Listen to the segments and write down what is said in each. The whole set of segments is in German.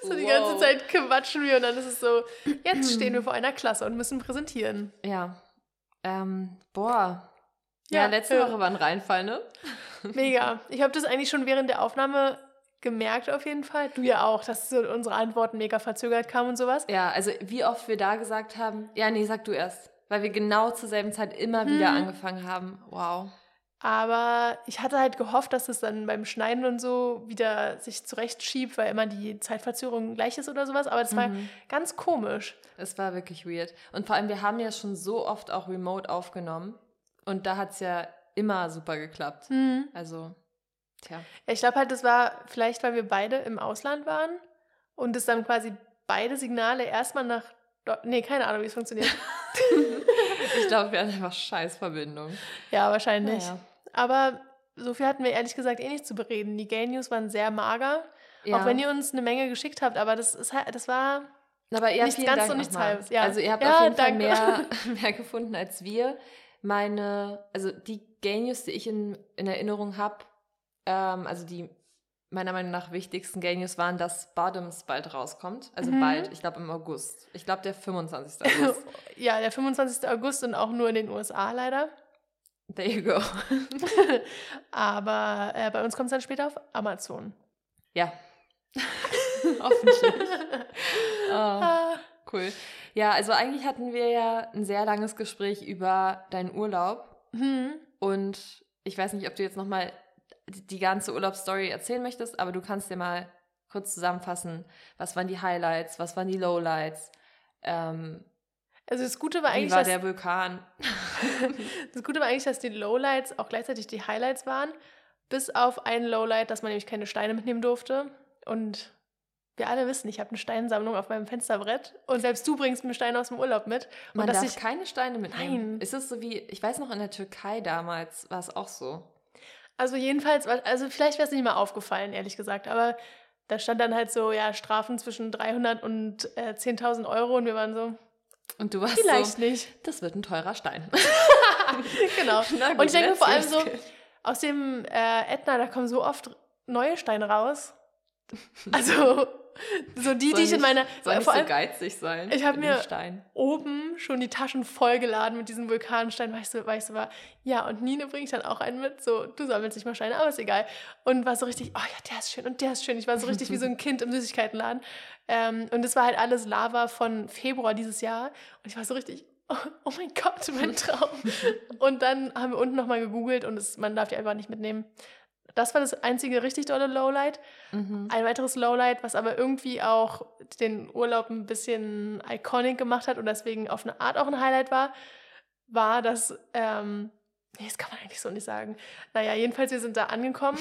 So die ganze Zeit quatschen wir und dann ist es so, jetzt stehen wir vor einer Klasse und müssen präsentieren. Ja. Ja, letzte Woche war ein Reinfall, ne? Mega. Ich habe das eigentlich schon während der Aufnahme gemerkt auf jeden Fall. Du ja auch, dass so unsere Antworten mega verzögert kamen und sowas. Ja, also wie oft wir da gesagt haben, ja, nee, sag du erst. Weil wir genau zur selben Zeit immer wieder angefangen haben. Wow. Aber ich hatte halt gehofft, dass es dann beim Schneiden und so wieder sich zurechtschiebt, weil immer die Zeitverzögerung gleich ist oder sowas. Aber das war ganz komisch. Es war wirklich weird. Und vor allem, wir haben ja schon so oft auch remote aufgenommen. Und da hat es ja immer super geklappt. Also, tja. Ja, ich glaube halt, das war vielleicht, weil wir beide im Ausland waren und es dann quasi beide Signale erstmal nach... Nee, keine Ahnung, wie es funktioniert. Ich glaube, wir hatten einfach Scheißverbindung. Ja, wahrscheinlich. Naja. Aber so viel hatten wir ehrlich gesagt eh nicht zu bereden. Die Gay News waren sehr mager, auch wenn ihr uns eine Menge geschickt habt. Aber das war aber ja, nichts ganz und nichts halbes. Ja. Also ihr habt auf jeden Fall mehr gefunden als wir. Also die Gay News, die ich in Erinnerung habe, also die meiner Meinung nach wichtigsten Gay News waren, dass Bottoms bald rauskommt. Also bald, ich glaube im August. Ich glaube der 25. August. Ja, der 25. August und auch nur in den USA leider. There you go. Aber bei uns kommt es dann später auf Amazon. Ja. Hoffentlich. Cool. Ja, also eigentlich hatten wir ja ein sehr langes Gespräch über deinen Urlaub. Und ich weiß nicht, ob du jetzt nochmal die ganze Urlaubsstory erzählen möchtest, aber du kannst dir mal kurz zusammenfassen, was waren die Highlights, was waren die Lowlights, also das Gute war eigentlich, wie war der Vulkan? Das Gute war eigentlich, dass die Lowlights auch gleichzeitig die Highlights waren, bis auf ein Lowlight, dass man nämlich keine Steine mitnehmen durfte. Und wir alle wissen, ich habe eine Steinsammlung auf meinem Fensterbrett und selbst du bringst mir Steine aus dem Urlaub mit. Und Man darf keine Steine mitnehmen. Nein. Ist es so wie, ich weiß noch, in der Türkei damals war es auch so. Also jedenfalls, also vielleicht wäre es nicht mal aufgefallen, ehrlich gesagt, aber da stand dann halt so, ja, Strafen zwischen 300 und 10.000 Euro und wir waren so, und du warst vielleicht so, nicht. Das wird ein teurer Stein. Genau. Na gut, und ich denke vor allem let's so, risk it. aus dem Ätna, da kommen so oft neue Steine raus. Also so die ich in meiner... Soll nicht vor so allem, geizig sein. ich habe mit dem mir Stein. oben schon die Taschen vollgeladen mit diesen Vulkansteinen, weil ich so war, ja, und Nine bringe ich dann auch einen mit, so, du sammelst nicht mal Steine, aber ist egal. Und war so richtig, oh ja, der ist schön und der ist schön. Ich war so richtig wie so ein Kind im Süßigkeitenladen. Und es war halt alles Lava von Februar dieses Jahr. Und ich war so richtig, oh mein Gott, mein Traum. Und dann haben wir unten nochmal gegoogelt und man darf die einfach nicht mitnehmen. Das war das einzige richtig dolle Lowlight. Ein weiteres Lowlight, was aber irgendwie auch den Urlaub ein bisschen iconic gemacht hat und deswegen auf eine Art auch ein Highlight war, dass, nee, das kann man eigentlich so nicht sagen. Naja, jedenfalls, wir sind da angekommen.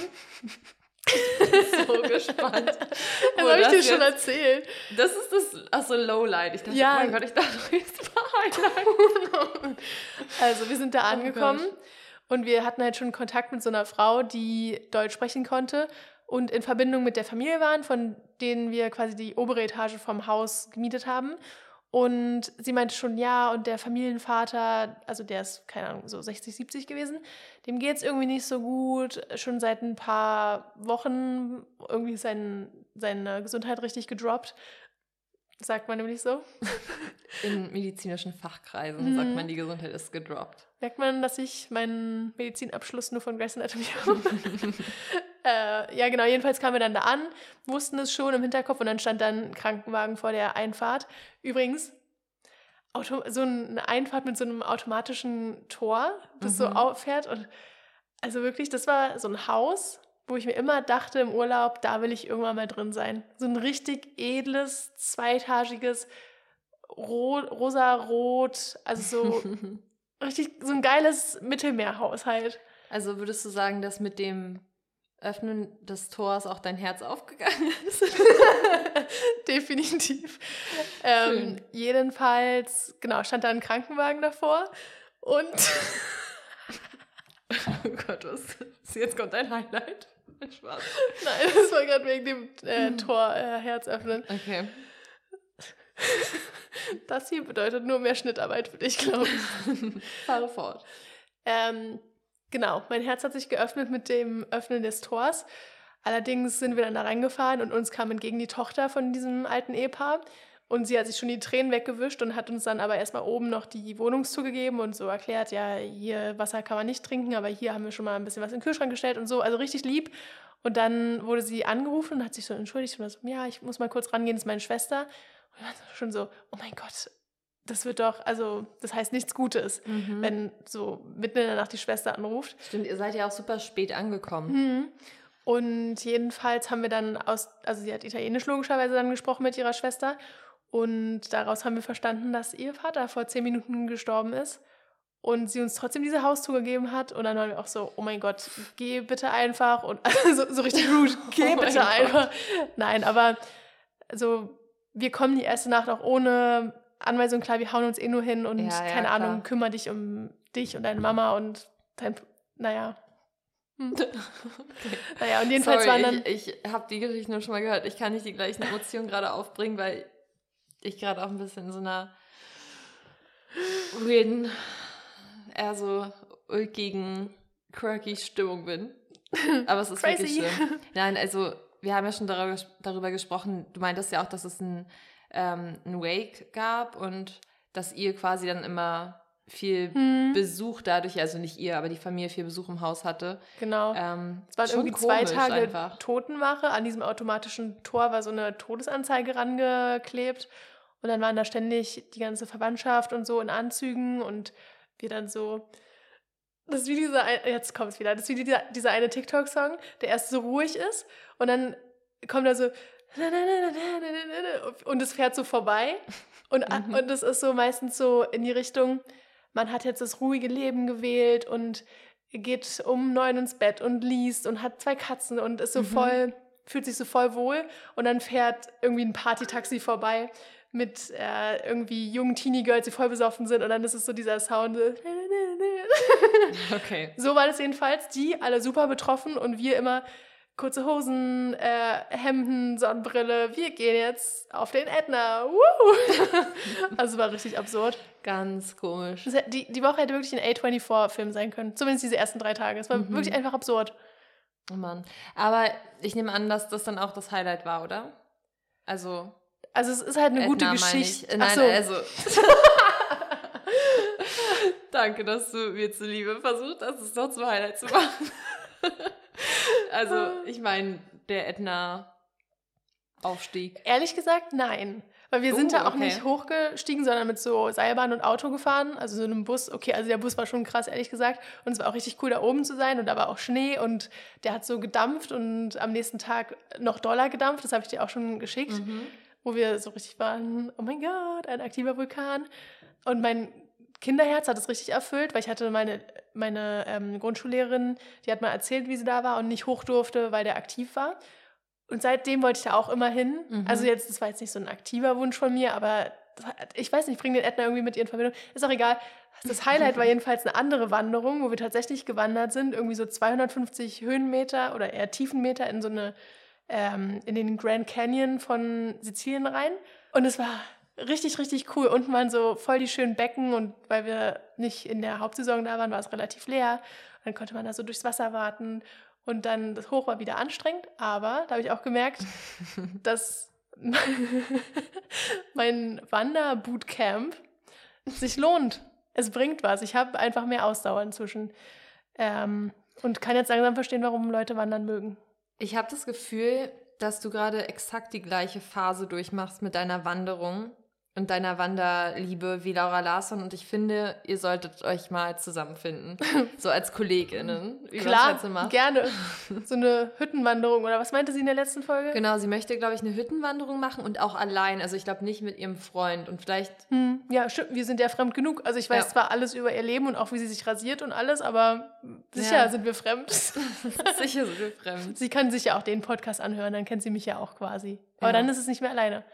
So gespannt. Das habe ich dir schon erzählt. Das ist das, Lowlight. Ich dachte, Ja. oh mein Gott, ich dachte, jetzt war Highlight. Also, wir sind da angekommen. Und wir hatten halt schon Kontakt mit so einer Frau, die Deutsch sprechen konnte und in Verbindung mit der Familie waren, von denen wir quasi die obere Etage vom Haus gemietet haben. Und sie meinte schon, ja, und der Familienvater, also der ist, keine Ahnung, so 60, 70 gewesen, dem geht es irgendwie nicht so gut, schon seit ein paar Wochen irgendwie ist seine Gesundheit richtig gedroppt. Sagt man nämlich so. In medizinischen Fachkreisen sagt man, die Gesundheit ist gedroppt. Merkt man, dass ich meinen Medizinabschluss nur von Grey's Anatomy habe? Ja, genau. Jedenfalls kamen wir dann da an, wussten es schon im Hinterkopf und dann stand dann ein Krankenwagen vor der Einfahrt. Übrigens, so eine Einfahrt mit so einem automatischen Tor, das so auffährt. Und also wirklich, das war so ein Haus, wo ich mir immer dachte im Urlaub, da will ich irgendwann mal drin sein. So ein richtig edles, zweitagiges, rosarot, also so richtig so ein geiles Mittelmeerhaus halt. Also würdest du sagen, dass mit dem Öffnen des Tors auch dein Herz aufgegangen ist? Definitiv. Jedenfalls, genau, stand da ein Krankenwagen davor und oh Gott, jetzt kommt ein Highlight. Spaß. Nein, das war gerade wegen dem Tor Herz öffnen. Okay. Das hier bedeutet nur mehr Schnittarbeit für dich, glaube ich. Fahre fort. Genau, mein Herz hat sich geöffnet mit dem Öffnen des Tors. Allerdings sind wir dann da reingefahren und uns kam entgegen die Tochter von diesem alten Ehepaar. Und sie hat sich schon die Tränen weggewischt und hat uns dann aber erstmal oben noch die Wohnungstour gegeben und so erklärt, ja, hier Wasser kann man nicht trinken, aber hier haben wir schon mal ein bisschen was in den Kühlschrank gestellt und so, also richtig lieb. Und dann wurde sie angerufen und hat sich so entschuldigt und so, ja, ich muss mal kurz rangehen, das ist meine Schwester. Und wir waren schon so, oh mein Gott, das wird doch, also das heißt nichts Gutes, wenn so mitten in der Nacht die Schwester anruft. Stimmt, ihr seid ja auch super spät angekommen. Und jedenfalls haben wir dann also sie hat Italienisch logischerweise dann gesprochen mit ihrer Schwester. Und daraus haben wir verstanden, dass ihr Vater vor 10 Minuten gestorben ist und sie uns trotzdem diese Haustour gegeben hat. Und dann waren wir auch so, oh mein Gott, geh bitte einfach. Und also, so richtig rude, geh bitte einfach. Nein, aber also, wir kommen die erste Nacht auch ohne Anweisung. Klar, wir hauen uns nur hin und keine Ahnung, kümmere dich um dich und deine Mama und naja. Naja, und jedenfalls waren dann... Ich habe die Geschichte nur schon mal gehört. Ich kann nicht die gleichen Emotionen gerade aufbringen, weil ich gerade auch ein bisschen in so einer weirden, eher so ulkigen, quirky Stimmung bin. Aber es ist wirklich schlimm. Nein, also wir haben ja schon darüber gesprochen, du meintest ja auch, dass es ein Wake gab und dass ihr quasi dann immer viel Besuch dadurch, also nicht ihr, aber die Familie viel Besuch im Haus hatte. Genau. Es waren irgendwie 2 Tage einfach. Totenwache. An diesem automatischen Tor war so eine Todesanzeige rangeklebt. Und dann waren da ständig die ganze Verwandtschaft und so in Anzügen und wir dann so, das ist wie jetzt kommt es wieder, das ist wie dieser eine TikTok-Song, der erst so ruhig ist und dann kommt da so und es fährt so vorbei und das ist so meistens so in die Richtung, man hat jetzt das ruhige Leben gewählt und geht um 9 ins Bett und liest und hat 2 Katzen und ist so fühlt sich so voll wohl und dann fährt irgendwie ein Partytaxi vorbei mit irgendwie jungen Teenie-Girls, die voll besoffen sind und dann ist es so dieser Sound. Okay. So war das jedenfalls. Die alle super betroffen und wir immer kurze Hosen, Hemden, Sonnenbrille. Wir gehen jetzt auf den Ätna. Also war richtig absurd. Ganz komisch. Die Woche hätte wirklich ein A24-Film sein können. Zumindest diese ersten 3 Tage. Es war wirklich einfach absurd. Oh Mann. Aber ich nehme an, dass das dann auch das Highlight war, oder? Also es ist halt eine gute Geschichte. Nein, also. Danke, dass du mir zuliebe versucht hast, es noch zum Highlight zu machen. Also, ich meine, der Ätna-Aufstieg. Ehrlich gesagt, nein. Weil wir sind da auch nicht hochgestiegen, sondern mit so Seilbahn und Auto gefahren. Also so einem Bus. Okay, also der Bus war schon krass, ehrlich gesagt. Und es war auch richtig cool, da oben zu sein. Und da war auch Schnee und der hat so gedampft und am nächsten Tag noch doller gedampft. Das habe ich dir auch schon geschickt. Wo wir so richtig waren, oh mein Gott, ein aktiver Vulkan. Und mein Kinderherz hat es richtig erfüllt, weil ich hatte meine Grundschullehrerin, die hat mal erzählt, wie sie da war und nicht hoch durfte, weil der aktiv war. Und seitdem wollte ich da auch immer hin. Also das war jetzt nicht so ein aktiver Wunsch von mir, aber ich weiß nicht, ich bringe den Ätna irgendwie mit ihr in Verbindung. Ist auch egal. Das Highlight war jedenfalls eine andere Wanderung, wo wir tatsächlich gewandert sind, irgendwie so 250 Höhenmeter oder eher Tiefenmeter in so eine in den Grand Canyon von Sizilien rein. Und es war richtig, richtig cool. Unten waren so voll die schönen Becken und weil wir nicht in der Hauptsaison da waren, war es relativ leer. Und dann konnte man da so durchs Wasser warten. Und dann das Hoch war wieder anstrengend, aber da habe ich auch gemerkt, dass mein Wanderbootcamp sich lohnt. Es bringt was. Ich habe einfach mehr Ausdauer inzwischen. Und kann jetzt langsam verstehen, warum Leute wandern mögen. Ich habe das Gefühl, dass du gerade exakt die gleiche Phase durchmachst mit deiner Wanderung und deiner Wanderliebe wie Laura Larsson. Und ich finde, ihr solltet euch mal zusammenfinden. So als KollegInnen. Klar, gerne. So eine Hüttenwanderung oder was meinte sie in der letzten Folge? Genau, sie möchte, glaube ich, eine Hüttenwanderung machen und auch allein. Also ich glaube nicht mit ihrem Freund und vielleicht... Ja, stimmt, wir sind ja fremd genug. Also ich weiß zwar alles über ihr Leben und auch wie sie sich rasiert und alles, aber sicher sind wir fremd. Sicher sind wir fremd. Sie kann sich ja auch den Podcast anhören, dann kennt sie mich ja auch quasi. Aber dann ist es nicht mehr alleine.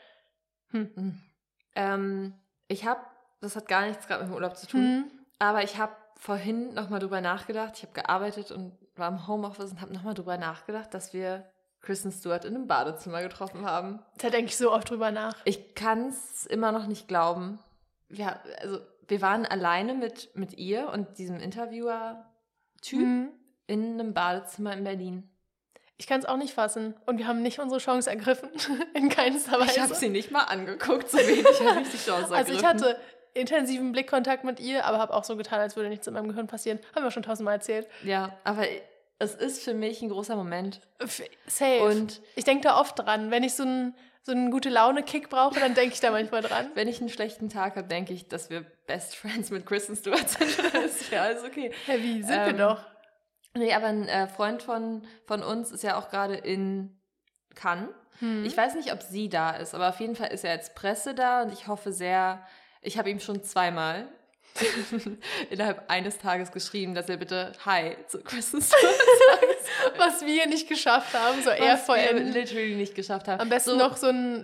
Das hat gar nichts gerade mit dem Urlaub zu tun, aber ich habe vorhin nochmal drüber nachgedacht, ich habe gearbeitet und war im Homeoffice und habe nochmal drüber nachgedacht, dass wir Kristen Stewart in einem Badezimmer getroffen haben. Da denke ich so oft drüber nach. Ich kann es immer noch nicht glauben. Wir waren alleine mit ihr und diesem Interviewer-Typ in einem Badezimmer in Berlin. Ich kann es auch nicht fassen. Und wir haben nicht unsere Chance ergriffen. In keinster Weise. Ich habe sie nicht mal angeguckt, so wenig habe ich die Chance ergriffen. Also ich hatte intensiven Blickkontakt mit ihr, aber habe auch so getan, als würde nichts in meinem Gehirn passieren. Haben wir schon 1000-mal erzählt. Ja, aber es ist für mich ein großer Moment. Safe. Und ich denke da oft dran. Wenn ich so einen Gute-Laune-Kick brauche, dann denke ich da manchmal dran. wenn ich einen schlechten Tag habe, denke ich, dass wir Best Friends mit Kristen Stewart sind. Das ist ja alles okay. Hä, wie sind wir doch? Nee, aber ein Freund von uns ist ja auch gerade in Cannes. Ich weiß nicht, ob sie da ist, aber auf jeden Fall ist er als Presse da und ich hoffe sehr, ich habe ihm schon 2-mal innerhalb eines Tages geschrieben, dass er bitte Hi zu Kristen Stewart sagen soll. Was wir nicht geschafft haben, so eher Was wir literally nicht geschafft haben. Am besten noch so einen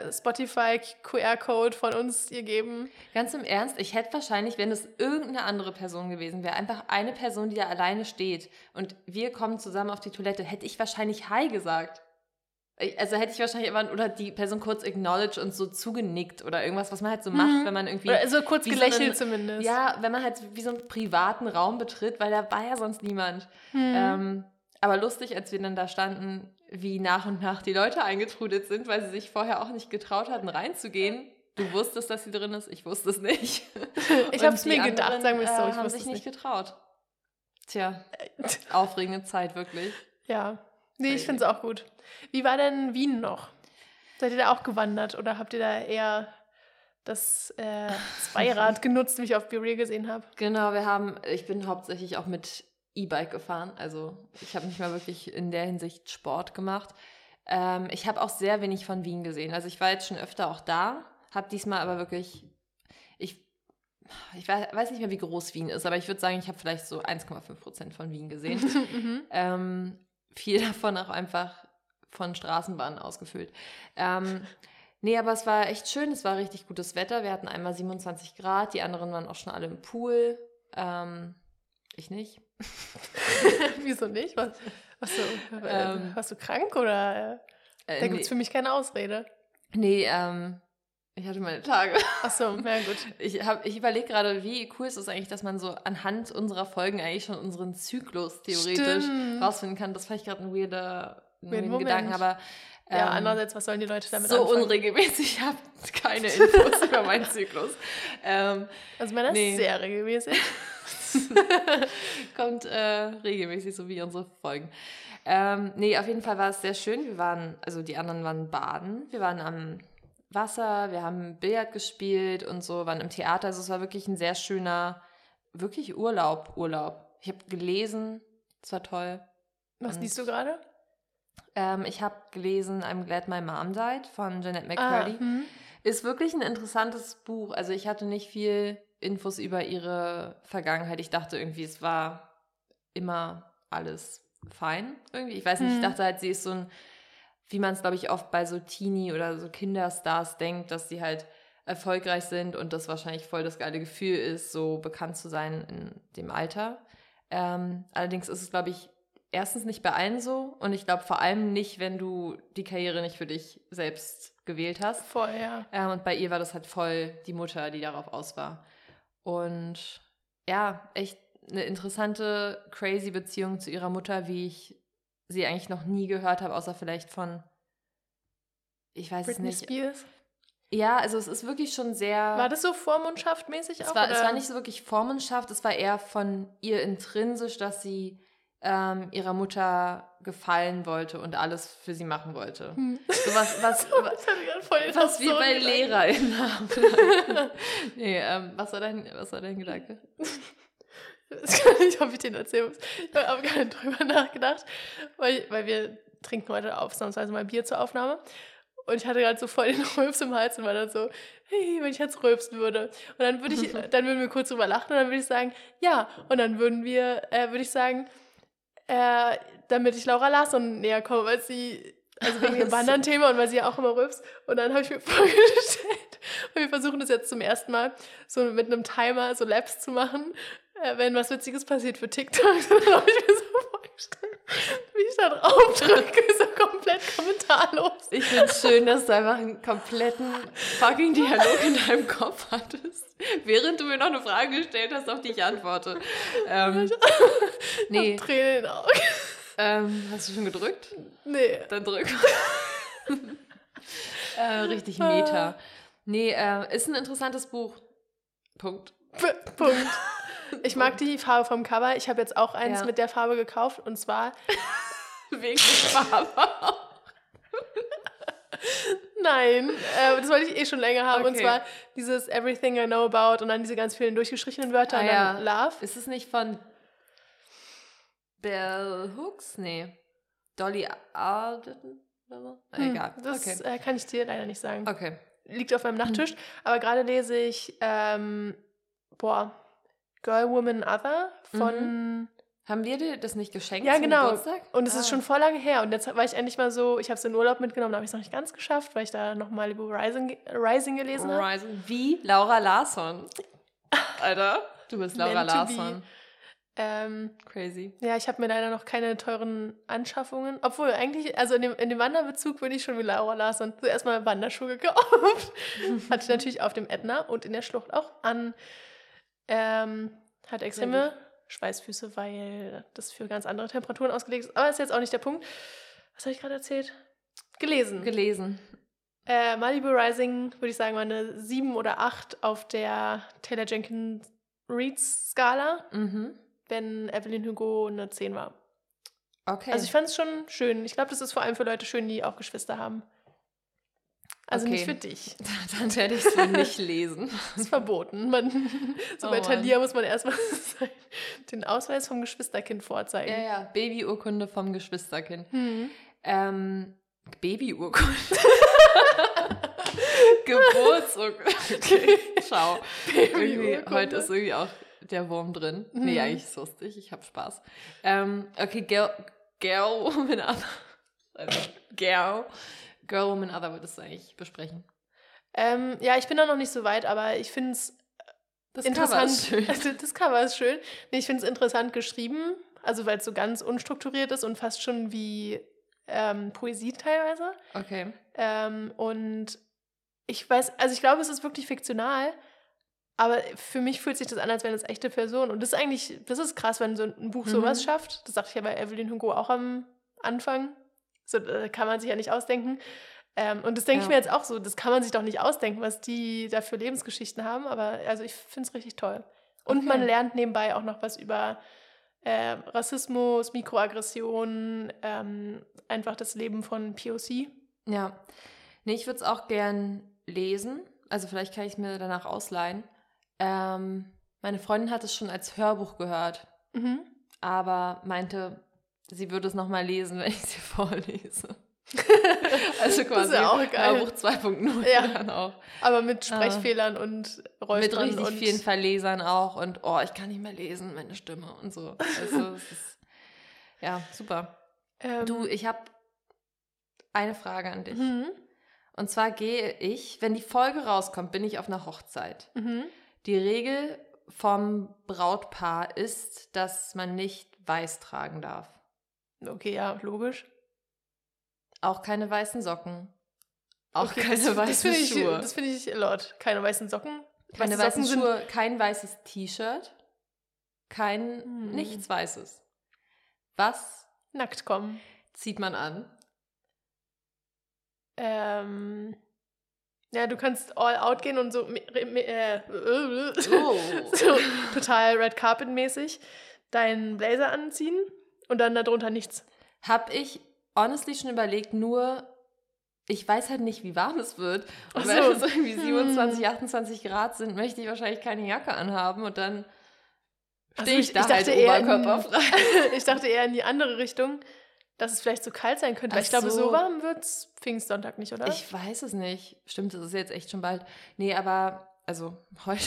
Spotify-QR-Code von uns ihr geben. Ganz im Ernst, ich hätte wahrscheinlich, wenn es irgendeine andere Person gewesen wäre, einfach eine Person, die da alleine steht und wir kommen zusammen auf die Toilette, hätte ich wahrscheinlich Hi gesagt. Also hätte ich wahrscheinlich immer, oder die Person kurz acknowledged und so zugenickt oder irgendwas, was man halt so macht, wenn man irgendwie... Oder so kurz gelächelt so zumindest. Ja, wenn man halt wie so einen privaten Raum betritt, weil da war ja sonst niemand. Aber lustig, als wir dann da standen, wie nach und nach die Leute eingetrudelt sind, weil sie sich vorher auch nicht getraut hatten, reinzugehen. Du wusstest, dass sie drin ist, ich wusste es nicht. Ich habe es mir gedacht, sagen wir es so. Ich haben sich nicht getraut. Tja, aufregende Zeit, wirklich. Ja, nee, ich finde es auch gut. Wie war denn Wien noch? Seid ihr da auch gewandert oder habt ihr da eher das Zweirad genutzt, wie ich auf BeReal gesehen habe? Genau, ich bin hauptsächlich auch mit E-Bike gefahren, also ich habe nicht mal wirklich in der Hinsicht Sport gemacht. Ich habe auch sehr wenig von Wien gesehen, also ich war jetzt schon öfter auch da, habe diesmal aber wirklich, ich weiß nicht mehr, wie groß Wien ist, aber ich würde sagen, ich habe vielleicht so 1,5% von Wien gesehen. Viel davon auch einfach von Straßenbahnen ausgefüllt. Nee, aber es war echt schön, es war richtig gutes Wetter. Wir hatten einmal 27 Grad, die anderen waren auch schon alle im Pool. Ich nicht. Wieso nicht? Warst du krank oder? Da gibt es für mich keine Ausrede. Nee, ich hatte meine Tage. Ach so, na gut. Ich überlege gerade, wie cool ist es eigentlich, dass man so anhand unserer Folgen eigentlich schon unseren Zyklus theoretisch rausfinden kann. Das fand ich gerade ein weirden Gedanken, aber ja, andererseits, was sollen die Leute damit so anfangen? Unregelmäßig, ich habe keine Infos über meinen Zyklus. Also meiner ist sehr regelmäßig. Kommt regelmäßig, so wie unsere Folgen. Nee, auf jeden Fall war es sehr schön. Die anderen waren baden. Wir waren am Wasser, wir haben Billard gespielt und so, waren im Theater. Also es war wirklich ein sehr schöner, wirklich Urlaub. Ich habe gelesen, es war toll. Was liest du gerade? Ich habe gelesen I'm Glad My Mom Died von Jeanette McCurdy. Ist wirklich ein interessantes Buch. Also ich hatte nicht viel Infos über ihre Vergangenheit. Ich dachte irgendwie, es war immer alles fein irgendwie. Ich weiß nicht, ich dachte halt, sie ist so ein, wie man es, glaube ich, oft bei so Teenie- oder so Kinderstars denkt, dass sie halt erfolgreich sind und das wahrscheinlich voll das geile Gefühl ist, so bekannt zu sein in dem Alter. Allerdings ist es, glaube ich, erstens nicht bei allen so und ich glaube vor allem nicht, wenn du die Karriere nicht für dich selbst gewählt hast. Voll, ja. Und bei ihr war das halt voll die Mutter, die darauf aus war. Und ja, echt eine interessante, crazy Beziehung zu ihrer Mutter, wie ich sie eigentlich noch nie gehört habe, außer vielleicht von, ich weiß Britney es nicht. Spears? Ja, also es ist wirklich schon sehr... War das so Vormundschaft-mäßig auch? Es war nicht so wirklich Vormundschaft, es war eher von ihr intrinsisch, dass sie ihrer Mutter gefallen wollte und alles für sie machen wollte. So was wir bei LehrerInnen haben. Nee, was war dein Gedanke? Ich weiß nicht, ob ich den erzählen muss. Ich habe aber gar nicht drüber nachgedacht, weil wir trinken heute ausnahmsweise mal Bier zur Aufnahme. Und ich hatte gerade so voll den Rülps im Hals und war dann so, hey, wenn ich jetzt rülpsen würde. Und dann würden wir kurz drüber lachen und dann würde ich sagen, ja. Und dann würde ich sagen, damit ich Laura Larsson näher komme, weil sie, also wegen dem Wandern-Thema und weil sie ja auch immer rülpst. Und dann habe ich mir vorgestellt, und wir versuchen das jetzt zum ersten Mal, so mit einem Timer so Laps zu machen, wenn was Witziges passiert für TikTok. Dann habe ich mir so vorgestellt, wie ich da drauf drücke, so komplett kommentarlos. Ich finde es schön, dass du einfach einen kompletten fucking Dialog in deinem Kopf hattest, während du mir noch eine Frage gestellt hast, auf die ich antworte. Nee. Tränen in den Augen. Hast du schon gedrückt? Nee. Dann drück. Richtig Meta. Nee, ist ein interessantes Buch. Punkt. Punkt. Ich mag die Farbe vom Cover. Ich habe jetzt auch eins mit der Farbe gekauft. Und zwar wegen der Farbe. Nein, das wollte ich schon länger haben. Okay. Und zwar dieses Everything I Know About und dann diese ganz vielen durchgestrichenen Wörter und dann Love. Ist es nicht von Bell Hooks? Nee. Dolly Alden? Egal. Das kann ich dir leider nicht sagen. Okay. Liegt auf meinem Nachttisch. Aber gerade lese ich Girl, Woman, Other von... Haben wir dir das nicht geschenkt zum genau. Geburtstag? Und es ist schon voll lange her. Und jetzt war ich endlich mal so, ich habe es in Urlaub mitgenommen, da habe ich es noch nicht ganz geschafft, weil ich da nochmal über Rising gelesen habe. Wie Laura Larsson. Alter, du bist Laura Larsson. Crazy. Ja, ich habe mir leider noch keine teuren Anschaffungen. Obwohl, eigentlich, also in dem Wanderbezug bin ich schon wie Laura Larsson. Zuerst mal Wanderschuhe gekauft. Hatte ich natürlich auf dem Ätna und in der Schlucht auch an. Hat extreme Schweißfüße, weil das für ganz andere Temperaturen ausgelegt ist. Aber ist jetzt auch nicht der Punkt. Was habe ich gerade erzählt? Gelesen. Malibu Rising, würde ich sagen, war eine 7 oder 8 auf der Taylor Jenkins Reads Skala, wenn Evelyn Hugo eine 10 war. Okay. Also ich fand es schon schön. Ich glaube, das ist vor allem für Leute schön, die auch Geschwister haben. Also nicht für dich. Dann werde ich es wohl nicht lesen. Das ist verboten. Bei Thalia muss man erstmal den Ausweis vom Geschwisterkind vorzeigen. Ja, Babyurkunde vom Geschwisterkind. Babyurkunde. Geburtsurkunde. Okay, schau. Heute ist irgendwie auch der Wurm drin. Nee, eigentlich ist es lustig. Ich habe Spaß. Okay, Girl, Woman, Other. Also, Girl, Woman, Other würdest du eigentlich besprechen? Ja, ich bin da noch nicht so weit, aber ich finde es interessant. Cover ist schön. Also, das Cover ist schön. Nee, ich finde es interessant geschrieben, also weil es so ganz unstrukturiert ist und fast schon wie Poesie teilweise. Okay. Und ich weiß, also ich glaube, es ist wirklich fiktional, aber für mich fühlt sich das an, als wären das echte Personen. Und das ist krass, wenn so ein Buch sowas schafft. Das sagte ich ja bei Evelyn Hugo auch am Anfang. So, kann man sich ja nicht ausdenken. Und das denke ich mir jetzt auch so, das kann man sich doch nicht ausdenken, was die da für Lebensgeschichten haben. Aber also ich finde es richtig toll. Und man lernt nebenbei auch noch was über Rassismus, Mikroaggressionen, einfach das Leben von POC. Ja. Nee, ich würde es auch gern lesen. Also vielleicht kann ich es mir danach ausleihen. Meine Freundin hat es schon als Hörbuch gehört, aber meinte, sie würde es nochmal lesen, wenn ich es ihr vorlese. Also quasi das ist ja auch geil. Hörbuch 2.0 dann auch. Aber mit Sprechfehlern und Räuspern. Mit richtig vielen Verlesern auch und ich kann nicht mehr lesen, meine Stimme und so. Also es ist, ja, super. Du, ich habe eine Frage an dich. Und zwar gehe ich, wenn die Folge rauskommt, bin ich auf einer Hochzeit. Die Regel vom Brautpaar ist, dass man nicht weiß tragen darf. Okay, ja, logisch. Auch keine weißen Socken. Auch keine weißen Schuhe. Das finde ich laut. Keine weißen Socken. Keine weißen Schuhe, kein weißes T-Shirt. Nichts Weißes. Was? Nackt kommen. Zieht man an? Ja, du kannst all out gehen und so, so total Red Carpet mäßig deinen Blazer anziehen und dann darunter nichts. Hab ich honestly schon überlegt, nur ich weiß halt nicht, wie warm es wird. Und wenn es irgendwie 27, 28 Grad sind, möchte ich wahrscheinlich keine Jacke anhaben und dann stehe ich da halt oberkörperfrei. Ich dachte eher in die andere Richtung, dass es vielleicht so kalt sein könnte. Weil ich glaube, so warm wird es Pfingstsonntag nicht, oder? Ich weiß es nicht. Stimmt, das ist jetzt echt schon bald. Nee, aber, also heute.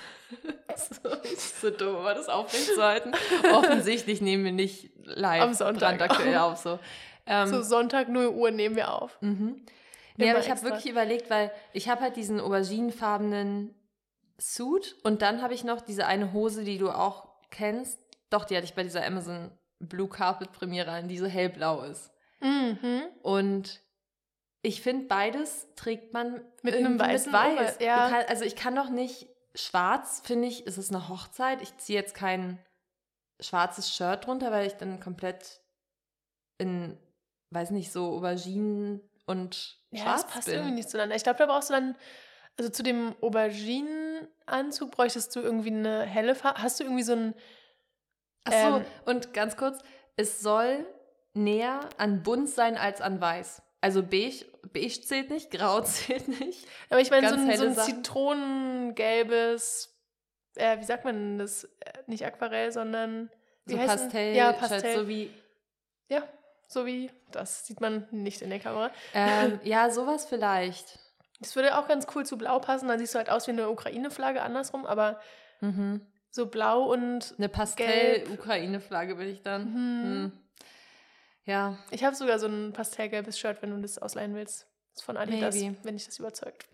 so dumm, aber das aufrechtzuerhalten. Offensichtlich nehmen wir nicht live am Sonntag brandaktuell auf. So Sonntag 0 Uhr nehmen wir auf. Nee, aber ich habe wirklich überlegt, weil ich habe halt diesen auberginefarbenen Suit und dann habe ich noch diese eine Hose, die du auch kennst. Doch, die hatte ich bei dieser Amazon Blue Carpet Premiere an, die so hellblau ist. Und ich finde, beides trägt man mit einem weißen Weiß. Also ich kann doch nicht schwarz, finde ich, ist es eine Hochzeit. Ich ziehe jetzt kein schwarzes Shirt drunter, weil ich dann komplett in, weiß nicht, so Auberginen und Ja, schwarz das passt bin. irgendwie nicht zueinander. Ich glaube, da brauchst du dann, also zu dem Auberginenanzug bräuchtest du irgendwie eine helle Farbe. Hast du irgendwie so ein, Achso, und ganz kurz, es soll näher an bunt sein als an weiß. Also beige zählt nicht, grau zählt nicht. aber ich meine so ganz ein helle Sachen. zitronengelbes, wie sagt man das? Nicht Aquarell, sondern wie So heißen? Pastell, Ja, Pastell. Pastell. So wie, Ja, so wie, das sieht man nicht in der Kamera. ja, sowas vielleicht. Das würde auch ganz cool zu Blau passen. Dann siehst du halt aus wie eine Ukraine-Flagge andersrum, aber so blau und Eine Pastell-Ukraine-Flagge bin ich dann. Ja, ich habe sogar so ein pastellgelbes Shirt, wenn du das ausleihen willst. Das ist von Adidas, Maybe. wenn dich das überzeugt.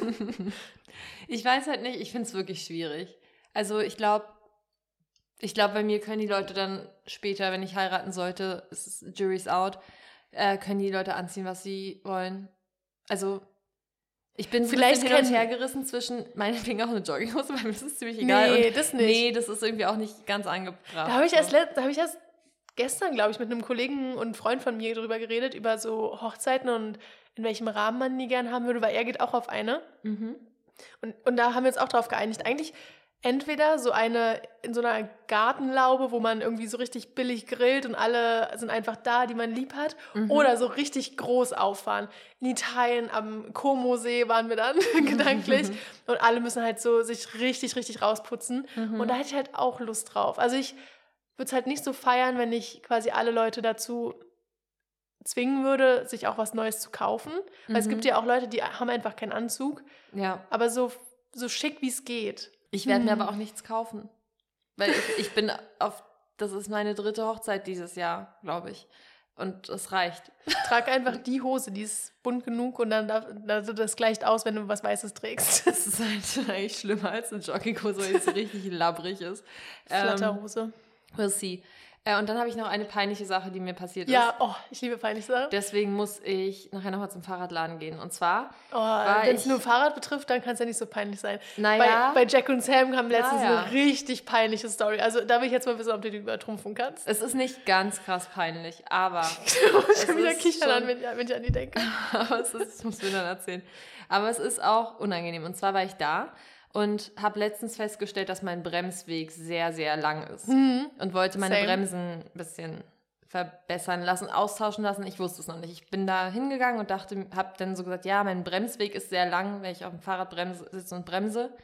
ich weiß halt nicht, ich finde es wirklich schwierig. Also ich glaube, bei mir können die Leute dann später, wenn ich heiraten sollte, es ist Jury's out, können die Leute anziehen, was sie wollen. Also ich bin so Vielleicht ein bisschen hin und her gerissen zwischen meinetwegen auch eine Jogginghose, weil mir ist es ziemlich egal. Nee, und das nicht. Nee, das ist irgendwie auch nicht ganz angebracht. Da habe ich erst gestern, glaube ich, mit einem Kollegen und Freund von mir drüber geredet, über so Hochzeiten und in welchem Rahmen man die gern haben würde, weil er geht auch auf eine. Und da haben wir uns auch drauf geeinigt. Eigentlich entweder so eine in so einer Gartenlaube, wo man irgendwie so richtig billig grillt und alle sind einfach da, die man lieb hat, oder so richtig groß auffahren. In Italien am Como-See waren wir dann gedanklich und alle müssen halt so sich richtig, richtig rausputzen. Und da hätte ich halt auch Lust drauf. Also ich würde es halt nicht so feiern, wenn ich quasi alle Leute dazu zwingen würde, sich auch was Neues zu kaufen. Weil es gibt ja auch Leute, die haben einfach keinen Anzug, Ja. aber so schick, wie es geht. Ich werde mir aber auch nichts kaufen. Weil ich bin das ist meine 3. Hochzeit dieses Jahr, glaube ich. Und es reicht. Trag einfach die Hose, die ist bunt genug und dann das gleicht aus, wenn du was Weißes trägst. Das ist halt eigentlich schlimmer als eine Jogginghose, weil es so richtig labbrig ist. Flatterhose. We'll see. Und dann habe ich noch eine peinliche Sache, die mir passiert ist. Ja, ich liebe peinliche Sachen. Deswegen muss ich nachher nochmal zum Fahrradladen gehen. Und zwar wenn es nur Fahrrad betrifft, dann kann es ja nicht so peinlich sein. Naja. Bei Jack und Sam haben letztens Naja. eine richtig peinliche Story. Also da will ich jetzt mal wissen, ob du die übertrumpfen kannst. Es ist nicht ganz krass peinlich, aber Ich muss schon wieder ist kichern schon- an, wenn ich an die denke. aber das muss mir dann erzählen. Aber es ist auch unangenehm. Und zwar war ich da und habe letztens festgestellt, dass mein Bremsweg sehr, sehr lang ist. Und wollte meine Same. Bremsen ein bisschen verbessern lassen, austauschen lassen. Ich wusste es noch nicht. Ich bin da hingegangen und habe dann so gesagt, ja, mein Bremsweg ist sehr lang, wenn ich auf dem Fahrrad sitze und bremse.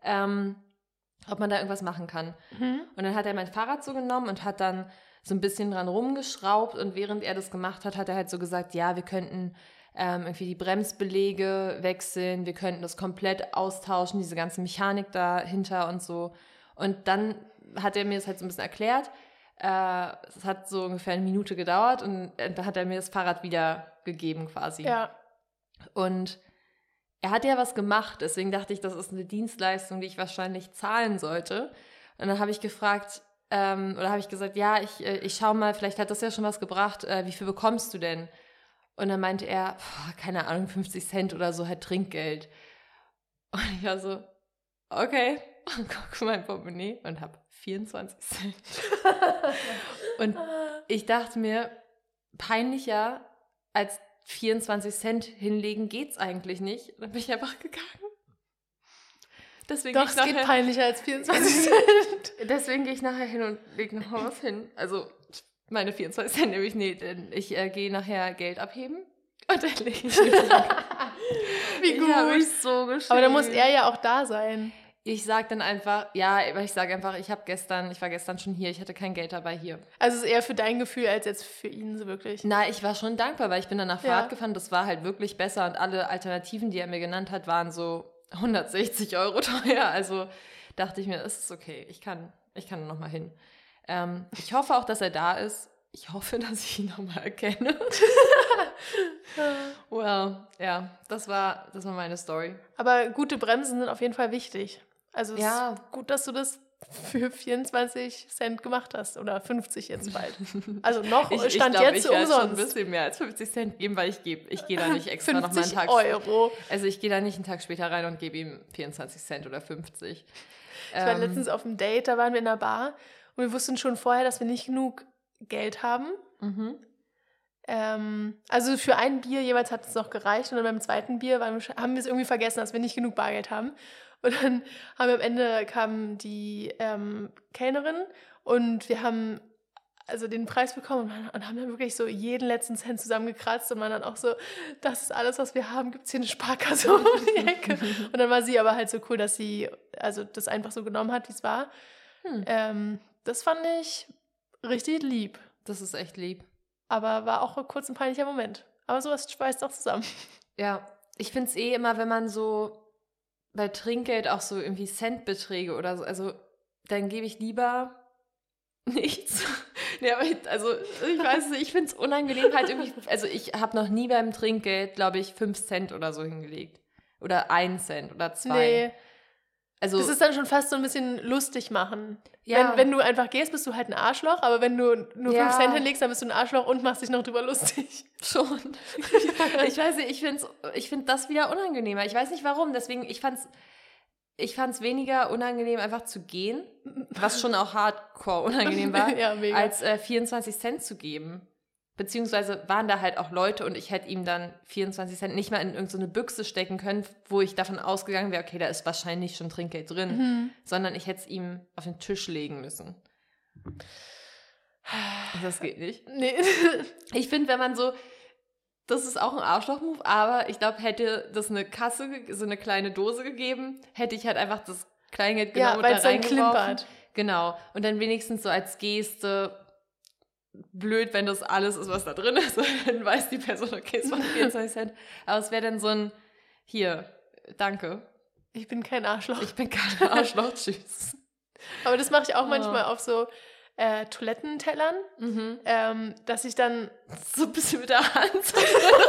Ob man da irgendwas machen kann. Und dann hat er mein Fahrrad so genommen und hat dann so ein bisschen dran rumgeschraubt. Und während er das gemacht hat, hat er halt so gesagt, ja, wir könnten irgendwie die Bremsbeläge wechseln, wir könnten das komplett austauschen, diese ganze Mechanik dahinter und so. Und dann hat er mir das halt so ein bisschen erklärt. Es hat so ungefähr eine Minute gedauert und da hat er mir das Fahrrad wieder gegeben quasi. Ja. Und er hat ja was gemacht, deswegen dachte ich, das ist eine Dienstleistung, die ich wahrscheinlich zahlen sollte. Und dann habe ich gefragt, oder habe ich gesagt, ja, ich schau mal, vielleicht hat das ja schon was gebracht, wie viel bekommst du denn? Und dann meinte er, keine Ahnung, 50 Cent oder so, halt Trinkgeld. Und ich war so, okay, und gucke mein Portemonnaie und habe 24 Cent. Und ich dachte mir, peinlicher als 24 Cent hinlegen geht's eigentlich nicht. Und dann bin ich einfach gegangen. Deswegen Doch, es geht peinlicher als 24 Cent. Deswegen gehe ich nachher hin und lege noch mal was hin. Also meine 24 Cent nehme ich nicht, denn ich gehe nachher Geld abheben und dann lege ich hin. Wie gut. Ich habe mich so geschämt. Aber dann muss er ja auch da sein. Ich sage dann einfach, ich war gestern schon hier, ich hatte kein Geld dabei hier. Also es ist eher für dein Gefühl als jetzt für ihn so wirklich. Na, ich war schon dankbar, weil ich bin dann nach Ja. Fahrrad gefahren, das war halt wirklich besser und alle Alternativen, die er mir genannt hat, waren so 160 € teuer. Also dachte ich mir, es ist okay, ich kann noch mal hin. Ich hoffe auch, dass er da ist. Ich hoffe, dass ich ihn noch mal erkenne. Well, ja, das war meine Story. Aber gute Bremsen sind auf jeden Fall wichtig. Also es Ja. ist gut, dass du das für 24 Cent gemacht hast. Oder 50 jetzt bald. Also noch Ich stand glaub, jetzt ich werde schon ein umsonst. bisschen mehr als 50 Cent geben, weil ich gehe da nicht extra noch mal einen 50 Tag. Euro. Also ich gehe da nicht einen Tag später rein und gebe ihm 24 Cent oder 50. Ich war letztens auf einem Date, da waren wir in einer Bar und wir wussten schon vorher, dass wir nicht genug Geld haben. Also für ein Bier jeweils hat es noch gereicht und dann beim zweiten Bier haben wir es irgendwie vergessen, dass wir nicht genug Bargeld haben. Und dann haben wir am Ende kam die Kellnerin und wir haben also den Preis bekommen und haben dann wirklich so jeden letzten Cent zusammengekratzt und man dann auch so, das ist alles, was wir haben, gibt es hier eine Sparkasse um die Ecke. Und dann war sie aber halt so cool, dass sie also das einfach so genommen hat, wie es war. Das fand ich richtig lieb. Das ist echt lieb. Aber war auch kurz ein peinlicher Moment. Aber sowas schweißt auch zusammen. Ja, ich finde es immer, wenn man so bei Trinkgeld auch so irgendwie Centbeträge oder so, also dann gebe ich lieber nichts. Ja, aber ich weiß nicht, ich finde es unangenehm halt irgendwie, also ich habe noch nie beim Trinkgeld, glaube ich, 5 Cent oder so hingelegt. Oder 1 Cent oder 2. Nee. Also, das ist dann schon fast so ein bisschen lustig machen. Ja. Wenn du einfach gehst, bist du halt ein Arschloch, aber wenn du nur 5 Cent hinlegst, dann bist du ein Arschloch und machst dich noch drüber lustig. Schon. Ich weiß nicht, ich find das wieder unangenehmer. Ich weiß nicht warum, deswegen, ich fand's weniger unangenehm, einfach zu gehen, was schon auch hardcore unangenehm war, ja, mega. als 24 Cent zu geben. Beziehungsweise waren da halt auch Leute und ich hätte ihm dann 24 Cent nicht mal in irgendeine Büchse stecken können, wo ich davon ausgegangen wäre, okay, da ist wahrscheinlich schon Trinkgeld drin, sondern ich hätte es ihm auf den Tisch legen müssen. Das geht nicht. Nee. Ich finde, wenn man so, das ist auch ein Arschloch-Move, aber ich glaube, hätte das eine Kasse, so eine kleine Dose gegeben, hätte ich halt einfach das Kleingeld genau da reingeworfen. Klimpert. Genau. Und dann wenigstens so als Geste, blöd, wenn das alles ist, was da drin ist, dann weiß die Person, okay, es waren 24 Cent. Aber es wäre dann so ein, hier, danke. Ich bin kein Arschloch. Ich bin kein Arschloch, tschüss. Aber das mache ich auch manchmal auf so Toilettentellern, dass ich dann so ein bisschen mit der Hand so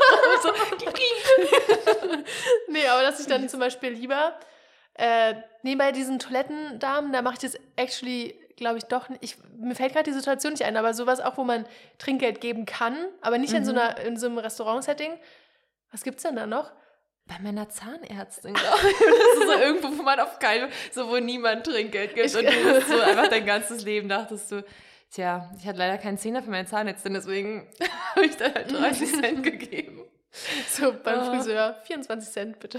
nee, aber dass ich dann zum Beispiel lieber bei diesen Toilettendamen, da mache ich das actually, glaube ich, doch nicht. Mir fällt gerade die Situation nicht ein, aber sowas auch, wo man Trinkgeld geben kann, aber nicht in so einem Restaurant-Setting. Was gibt's denn da noch? Bei meiner Zahnärztin, glaube ich. Das ist so irgendwo, wo man auf keinen, so wo niemand Trinkgeld gibt und du bist so einfach dein ganzes Leben dachtest du, tja, ich hatte leider keinen Zehner für meine Zahnärztin, deswegen habe ich da halt 30 Cent gegeben. So beim Friseur, 24 Cent bitte.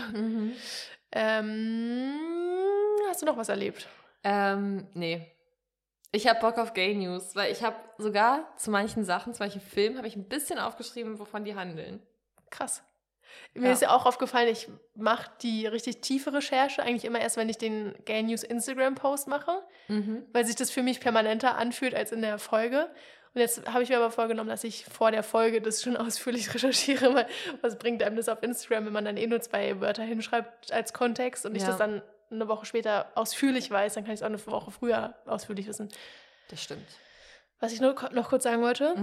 Hast du noch was erlebt? Nee. Ich habe Bock auf Gay News, weil ich habe sogar zu manchen Sachen, zu manchen Filmen, habe ich ein bisschen aufgeschrieben, wovon die handeln. Krass. Mir ist ja auch aufgefallen, ich mache die richtig tiefe Recherche eigentlich immer erst, wenn ich den Gay News Instagram-Post mache, weil sich das für mich permanenter anfühlt als in der Folge. Und jetzt habe ich mir aber vorgenommen, dass ich vor der Folge das schon ausführlich recherchiere, weil was bringt einem das auf Instagram, wenn man dann nur 2 Wörter hinschreibt als Kontext und ich das dann eine Woche später ausführlich weiß, dann kann ich es auch eine Woche früher ausführlich wissen. Das stimmt. Was ich noch kurz sagen wollte,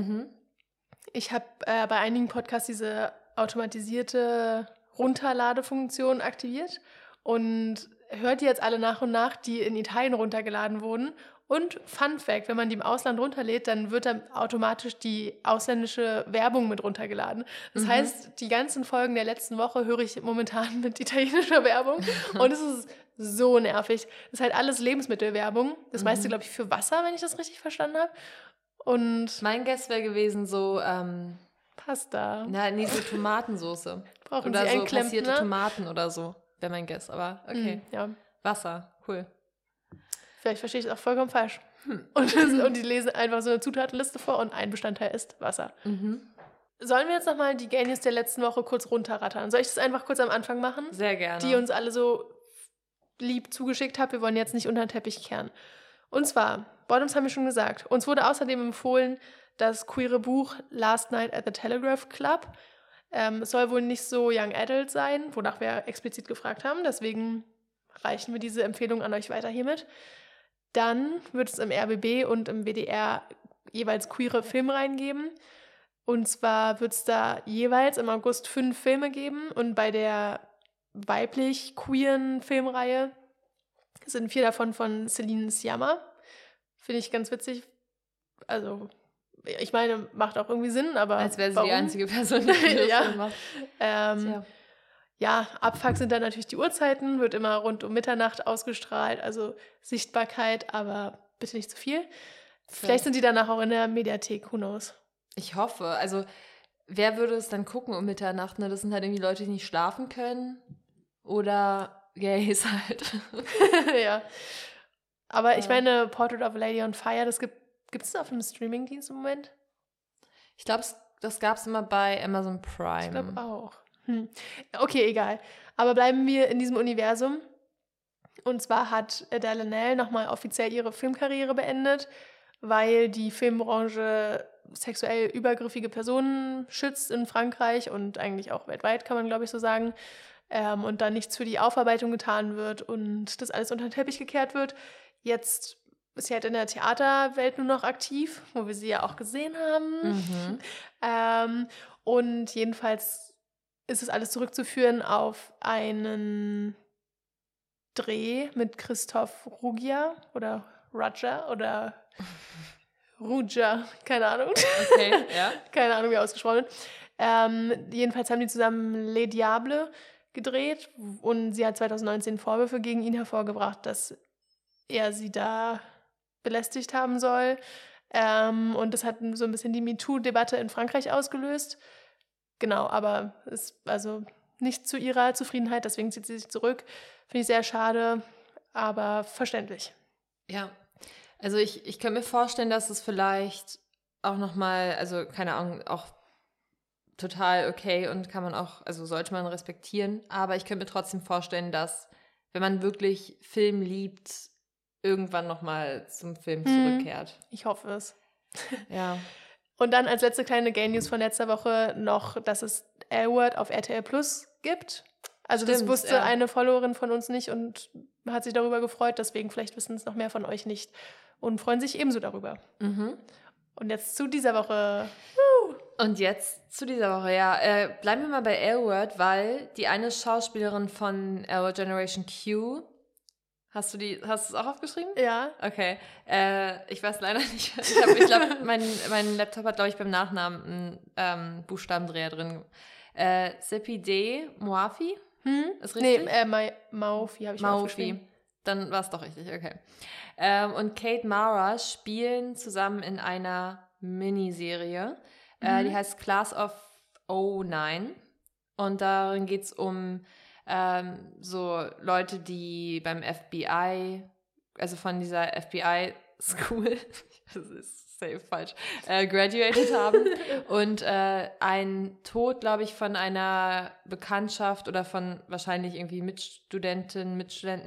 ich habe bei einigen Podcasts diese automatisierte Runterladefunktion aktiviert und hört die jetzt alle nach und nach, die in Italien runtergeladen wurden. Und Fun Fact, wenn man die im Ausland runterlädt, dann wird dann automatisch die ausländische Werbung mit runtergeladen. Das heißt, die ganzen Folgen der letzten Woche höre ich momentan mit italienischer Werbung und es ist so nervig. Das ist halt alles Lebensmittelwerbung. Das meiste, glaube ich, für Wasser, wenn ich das richtig verstanden habe. Und mein Guess wäre gewesen so Pasta. Ja, nee, so Tomatensoße. Brauchen oder Sie einen so Klempner? passierte Tomaten oder so, wäre mein Guess. Aber okay. Ja. Wasser, cool. Vielleicht verstehe ich es auch vollkommen falsch. Und die lesen einfach so eine Zutatenliste vor und ein Bestandteil ist Wasser. Sollen wir jetzt nochmal die Gay News der letzten Woche kurz runterrattern? Soll ich das einfach kurz am Anfang machen? Sehr gerne. Die uns alle so lieb zugeschickt habt. Wir wollen jetzt nicht unter den Teppich kehren. Und zwar, Bottoms haben wir schon gesagt. Uns wurde außerdem empfohlen, das queere Buch Last Night at the Telegraph Club. Es soll wohl nicht so Young Adult sein, wonach wir explizit gefragt haben. Deswegen reichen wir diese Empfehlung an euch weiter hiermit. Dann wird es im RBB und im WDR jeweils queere Filmreihen geben. Und zwar wird es da jeweils im August 5 Filme geben. Und bei der weiblich-queeren Filmreihe sind 4 davon von Celine Sciamma. Finde ich ganz witzig. Also, ich meine, macht auch irgendwie Sinn, aber als wäre sie die einzige Person, die das macht. Ja, Abfuck sind dann natürlich die Uhrzeiten, wird immer rund um Mitternacht ausgestrahlt, also Sichtbarkeit, aber bitte nicht zu viel. Vielleicht sind die danach auch in der Mediathek, who knows. Ich hoffe, also wer würde es dann gucken um Mitternacht? Ne? Das sind halt irgendwie Leute, die nicht schlafen können. Oder Gays halt. Ja. Aber ich meine, Portrait of a Lady on Fire, das gibt es auf einem Streamingdienst im Moment? Ich glaube, das gab es immer bei Amazon Prime. Ich glaube auch. Okay, egal. Aber bleiben wir in diesem Universum. Und zwar hat Adele Haenel nochmal offiziell ihre Filmkarriere beendet, weil die Filmbranche sexuell übergriffige Personen schützt in Frankreich und eigentlich auch weltweit, kann man glaube ich so sagen. Und da nichts für die Aufarbeitung getan wird und das alles unter den Teppich gekehrt wird. Jetzt ist sie halt in der Theaterwelt nur noch aktiv, wo wir sie ja auch gesehen haben. Und jedenfalls ist es alles zurückzuführen auf einen Dreh mit Christoph Ruggia oder Ruggia oder Ruggia, keine Ahnung. Okay, ja. Keine Ahnung, wie ausgesprochen wird. Jedenfalls haben die zusammen Les Diables gedreht und sie hat 2019 Vorwürfe gegen ihn hervorgebracht, dass er sie da belästigt haben soll. Und das hat so ein bisschen die MeToo-Debatte in Frankreich ausgelöst. Genau, aber ist also nicht zu ihrer Zufriedenheit, deswegen zieht sie sich zurück. Finde ich sehr schade, aber verständlich. Ja, also ich kann mir vorstellen, dass es vielleicht auch nochmal, also keine Ahnung, auch total okay und kann man auch, also sollte man respektieren, aber ich könnte mir trotzdem vorstellen, dass, wenn man wirklich Film liebt, irgendwann nochmal zum Film zurückkehrt. Ich hoffe es. Ja. Und dann als letzte kleine Gay-News von letzter Woche noch, dass es L-Word auf RTL Plus gibt. Also Stimmt, das wusste eine Followerin von uns nicht und hat sich darüber gefreut, deswegen vielleicht wissen es noch mehr von euch nicht und freuen sich ebenso darüber. Und jetzt zu dieser Woche. Und jetzt zu dieser Woche, ja. Bleiben wir mal bei L-Word, weil die eine Schauspielerin von Our Generation Q, hast du es auch aufgeschrieben? Ja. Okay. Ich weiß leider nicht. Ich glaube, mein Laptop hat, glaube ich, beim Nachnamen einen Buchstabendreher drin. Sepideh Moafi? Ist richtig? Nee, Maufi habe ich aufgeschrieben. Dann war es doch richtig, okay. Und Kate Mara spielen zusammen in einer Miniserie. Die heißt Class of 09. Und darin geht es um so Leute, die beim FBI, also von dieser FBI-School, das ist safe falsch, graduated haben und ein Tod, glaube ich, von einer Bekanntschaft oder von wahrscheinlich irgendwie Mitstudenten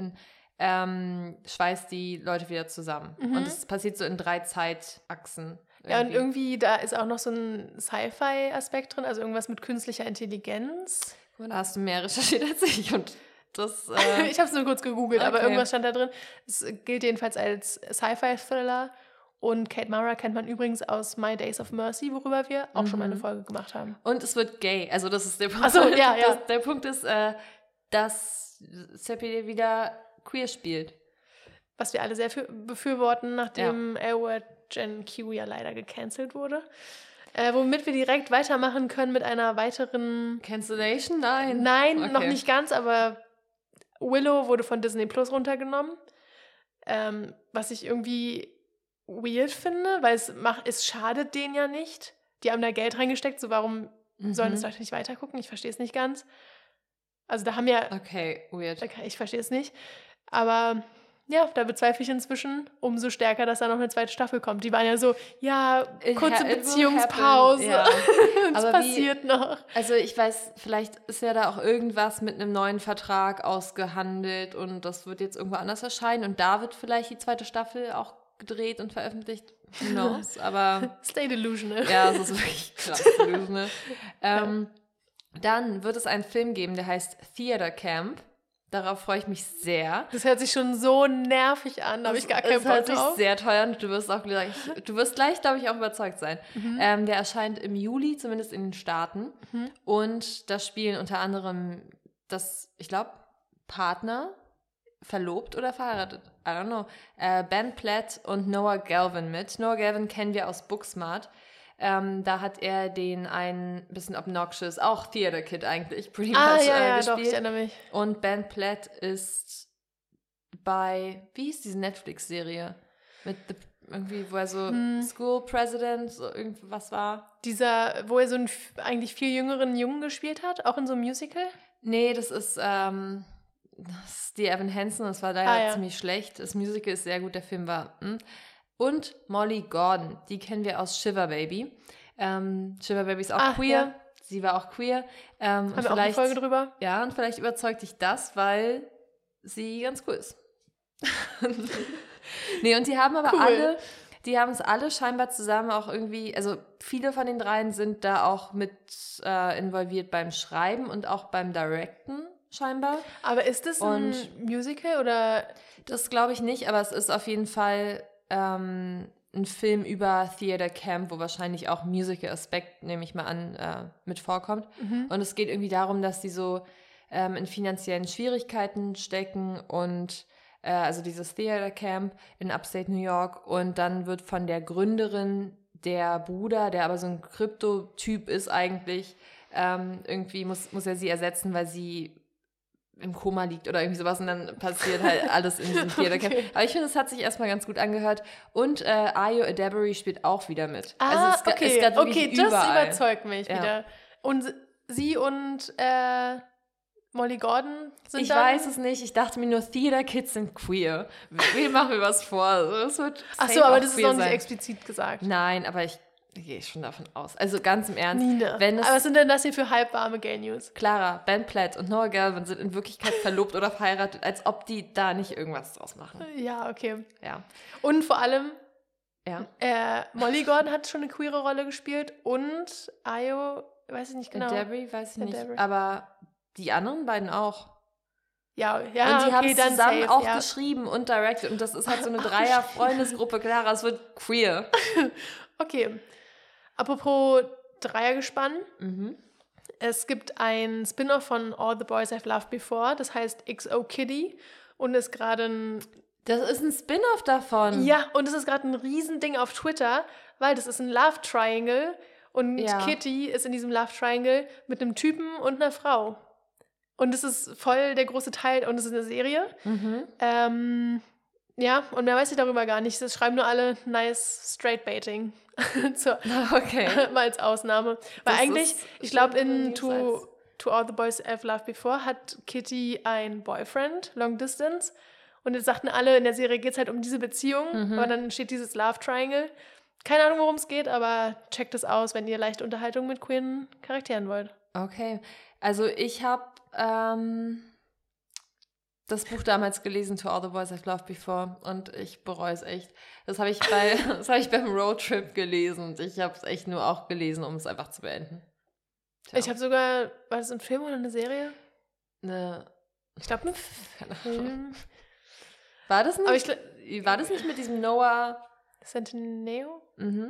schweißt die Leute wieder zusammen. Und es passiert so in 3 Zeitachsen. Ja, und irgendwie da ist auch noch so ein Sci-Fi-Aspekt drin, also irgendwas mit künstlicher Intelligenz. Da hast du mehr recherchiert als ich und das... ich habe es nur kurz gegoogelt, okay. Aber irgendwas stand da drin. Es gilt jedenfalls als Sci-Fi-Thriller und Kate Mara kennt man übrigens aus My Days of Mercy, worüber wir auch schon mal eine Folge gemacht haben. Und es wird gay, also das ist der Punkt. Achso, ja. Der Punkt ist, dass Sepideh wieder queer spielt. Was wir alle sehr befürworten, nachdem L-Word Gen Q ja leider gecancelt wurde. Womit wir direkt weitermachen können mit einer weiteren... Cancellation? Nein. Nein, okay. Noch nicht ganz, aber Willow wurde von Disney Plus runtergenommen. Was ich irgendwie weird finde, weil es schadet denen ja nicht. Die haben da Geld reingesteckt, so warum sollen das Leute nicht weitergucken? Ich verstehe es nicht ganz. Also da haben ja... Okay, weird. Okay, ich verstehe es nicht. Aber... Ja, da bezweifle ich inzwischen umso stärker, dass da noch eine zweite Staffel kommt. Die waren ja so, kurze Beziehungspause. Ja. Es passiert noch. Also ich weiß, vielleicht ist ja da auch irgendwas mit einem neuen Vertrag ausgehandelt und das wird jetzt irgendwo anders erscheinen und da wird vielleicht die zweite Staffel auch gedreht und veröffentlicht. Who knows? Aber Stay delusional. Ja, das ist wirklich krass delusional. Dann wird es einen Film geben, der heißt Theater Camp. Darauf freue ich mich sehr. Das hört sich schon so nervig an, da habe ich gar keinen Bock drauf. Das hört sich sehr teuer an. Du wirst gleich, glaube ich, auch überzeugt sein. Der erscheint im Juli, zumindest in den Staaten. Und da spielen unter anderem ich glaube, Partner, verlobt oder verheiratet, I don't know, Ben Platt und Noah Galvin mit. Noah Galvin kennen wir aus Booksmart. Da hat er den ein bisschen obnoxious, auch Theater Kid eigentlich, pretty much gespielt. Doch, ich erinnere mich. Und Ben Platt ist bei, wie hieß diese Netflix-Serie? Mit irgendwie, wo er so School President, so irgendwas war. Wo er so einen eigentlich viel jüngeren Jungen gespielt hat, auch in so einem Musical? Nee, das ist die Evan Hansen, das war leider ziemlich schlecht. Das Musical ist sehr gut, der Film war. Und Molly Gordon, die kennen wir aus Shiver Baby. Shiver Baby ist auch queer. Ja. Sie war auch queer. Haben wir auch eine Folge drüber? Ja, und vielleicht überzeugt dich das, weil sie ganz cool ist. Nee, und die haben aber die haben es alle scheinbar zusammen auch irgendwie, also viele von den dreien sind da auch mit involviert beim Schreiben und auch beim Directen scheinbar. Aber ist das ein Musical oder? Das glaube ich nicht, aber es ist auf jeden Fall ein Film über Theater Camp, wo wahrscheinlich auch Musical-Aspekt, nehme ich mal an, mit vorkommt. Und es geht irgendwie darum, dass die so in finanziellen Schwierigkeiten stecken und also dieses Theater Camp in Upstate New York, und dann wird von der Gründerin der Bruder, der aber so ein Krypto-Typ ist eigentlich, irgendwie muss er sie ersetzen, weil sie im Koma liegt oder irgendwie sowas, und dann passiert halt alles in diesem Theater Camp. Okay. Aber ich finde, es hat sich erstmal ganz gut angehört, und Ayo Edebiri spielt auch wieder mit. Also es geht wirklich das überall. Überzeugt mich wieder. Und sie und Molly Gordon sind Ich weiß es nicht. Ich dachte mir nur, Theater Kids sind queer. Wem machen wir was vor? Es wird Ach so, aber das ist noch nicht explizit gesagt. Nein, aber ich gehe schon davon aus. Also ganz im Ernst. Nina. Aber was sind denn das hier für halbwarme Gay News? Clara, Ben Platt und Noah Galvin sind in Wirklichkeit verlobt oder verheiratet, als ob die da nicht irgendwas draus machen. Ja, okay. Ja. Und vor allem, Molly Gordon hat schon eine queere Rolle gespielt, und Ayo, weiß ich nicht genau. Debbie, weiß ich nicht. Aber die anderen beiden auch. Ja, und die haben es zusammen auch geschrieben und directed, und das ist halt so eine Dreier-Freundesgruppe. Clara, es wird queer. Okay. Apropos Dreiergespann. Es gibt ein Spin-off von All the Boys I've Loved Before, das heißt XO Kitty, und ist gerade ein... Das ist ein Spin-off davon. Ja, und es ist gerade ein Riesending auf Twitter, weil das ist ein Love Triangle, und Kitty ist in diesem Love Triangle mit einem Typen und einer Frau. Und es ist voll der große Teil, und es ist eine Serie. Ja, und mehr weiß ich darüber gar nicht. Es schreiben nur alle nice Straight-Baiting. Okay. Mal als Ausnahme. Weil eigentlich, ich glaube, in To All the Boys I've Loved Before hat Kitty einen Boyfriend, Long Distance. Und jetzt sagten alle, in der Serie geht es halt um diese Beziehung. Aber dann entsteht dieses Love Triangle. Keine Ahnung, worum es geht, aber checkt es aus, wenn ihr leichte Unterhaltung mit queeren Charakteren wollt. Okay. Also ich habe das Buch damals gelesen, To All the Boys I've Loved Before, und ich bereue es echt. Das habe ich beim Roadtrip gelesen, und ich habe es echt nur auch gelesen, um es einfach zu beenden. Tja. Ich habe sogar, war das ein Film oder eine Serie? Ich glaube, ein Film. War das nicht mit diesem Noah Centineo?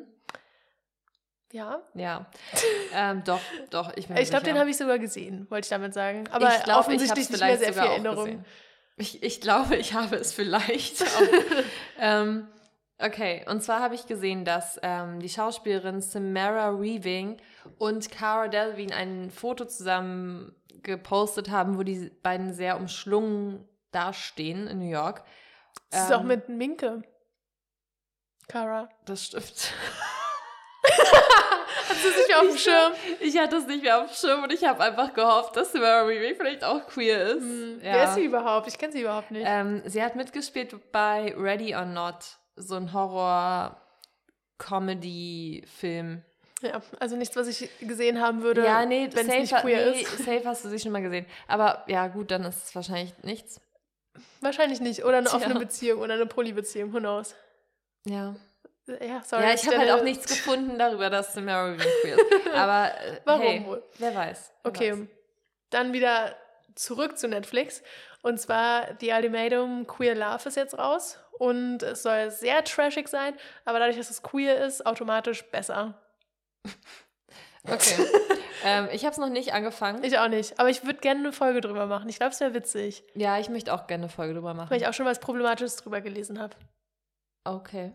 Ja. Ja. Doch, ich bin Ich glaube, den habe ich sogar gesehen, wollte ich damit sagen. Aber offensichtlich nicht mehr sehr viel Erinnerung. Ich glaube, ich habe es vielleicht auch. Okay, und zwar habe ich gesehen, dass die Schauspielerin Samara Weaving und Cara Delevingne ein Foto zusammen gepostet haben, wo die beiden sehr umschlungen dastehen in New York. Das ist auch mit Minke. Cara. Das stimmt. Hast du es nicht mehr auf dem Schirm? Ich hatte es nicht mehr auf dem Schirm, und ich habe einfach gehofft, dass Samara Weaving vielleicht auch queer ist. Ja. Wer ist sie überhaupt? Ich kenne sie überhaupt nicht. Sie hat mitgespielt bei Ready or Not, so ein Horror-Comedy-Film. Ja, also nichts, was ich gesehen haben würde, wenn es nicht queer ist. Safe hast du sie schon mal gesehen. Aber ja, gut, dann ist es wahrscheinlich nichts. Wahrscheinlich nicht. Oder eine offene Beziehung oder eine Polybeziehung, who knows. Ja. Ja, sorry. Ja, ich habe halt auch nichts gefunden darüber, dass Samara Weaving queer ist. Aber warum wohl? Wer weiß. Okay, dann wieder zurück zu Netflix. Und zwar The Ultimatum Queer Love ist jetzt raus. Und es soll sehr trashig sein, aber dadurch, dass es queer ist, automatisch besser. Okay. Ich habe es noch nicht angefangen. Ich auch nicht, aber ich würde gerne eine Folge drüber machen. Ich glaube, es wäre witzig. Ja, ich möchte auch gerne eine Folge drüber machen. Weil ich auch schon was Problematisches drüber gelesen habe. Okay.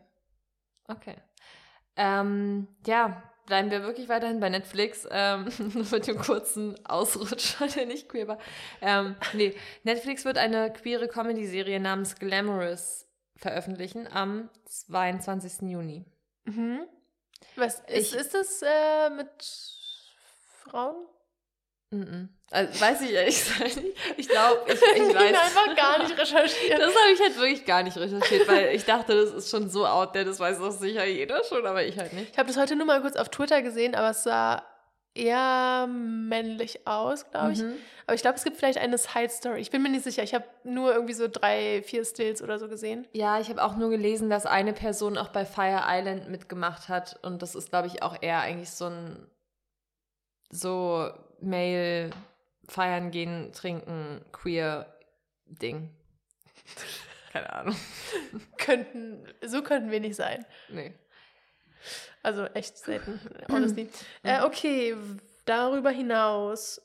Ja, bleiben wir wirklich weiterhin bei Netflix. Mit dem kurzen Ausrutscher, der nicht queer war. Netflix wird eine queere Comedy-Serie namens Glamorous veröffentlichen am 22. Juni. Mhm. Was ist das mit Frauen? Also, weiß ich ehrlich gesagt nicht. Ich glaube, ich weiß. einfach gar nicht recherchiert. Das habe ich halt wirklich gar nicht recherchiert, weil ich dachte, das ist schon so out there, das weiß doch sicher jeder schon, aber ich halt nicht. Ich habe das heute nur mal kurz auf Twitter gesehen, aber es sah eher männlich aus, glaube ich. Aber ich glaube, es gibt vielleicht eine Side-Story. Ich bin mir nicht sicher. Ich habe nur irgendwie so 3, 4 Stills oder so gesehen. Ja, ich habe auch nur gelesen, dass eine Person auch bei Fire Island mitgemacht hat und das ist, glaube ich, auch eher eigentlich so Male feiern gehen, trinken, queer Ding. Keine Ahnung. So könnten wir nicht sein. Nee. Also echt selten, honestly. Okay, darüber hinaus.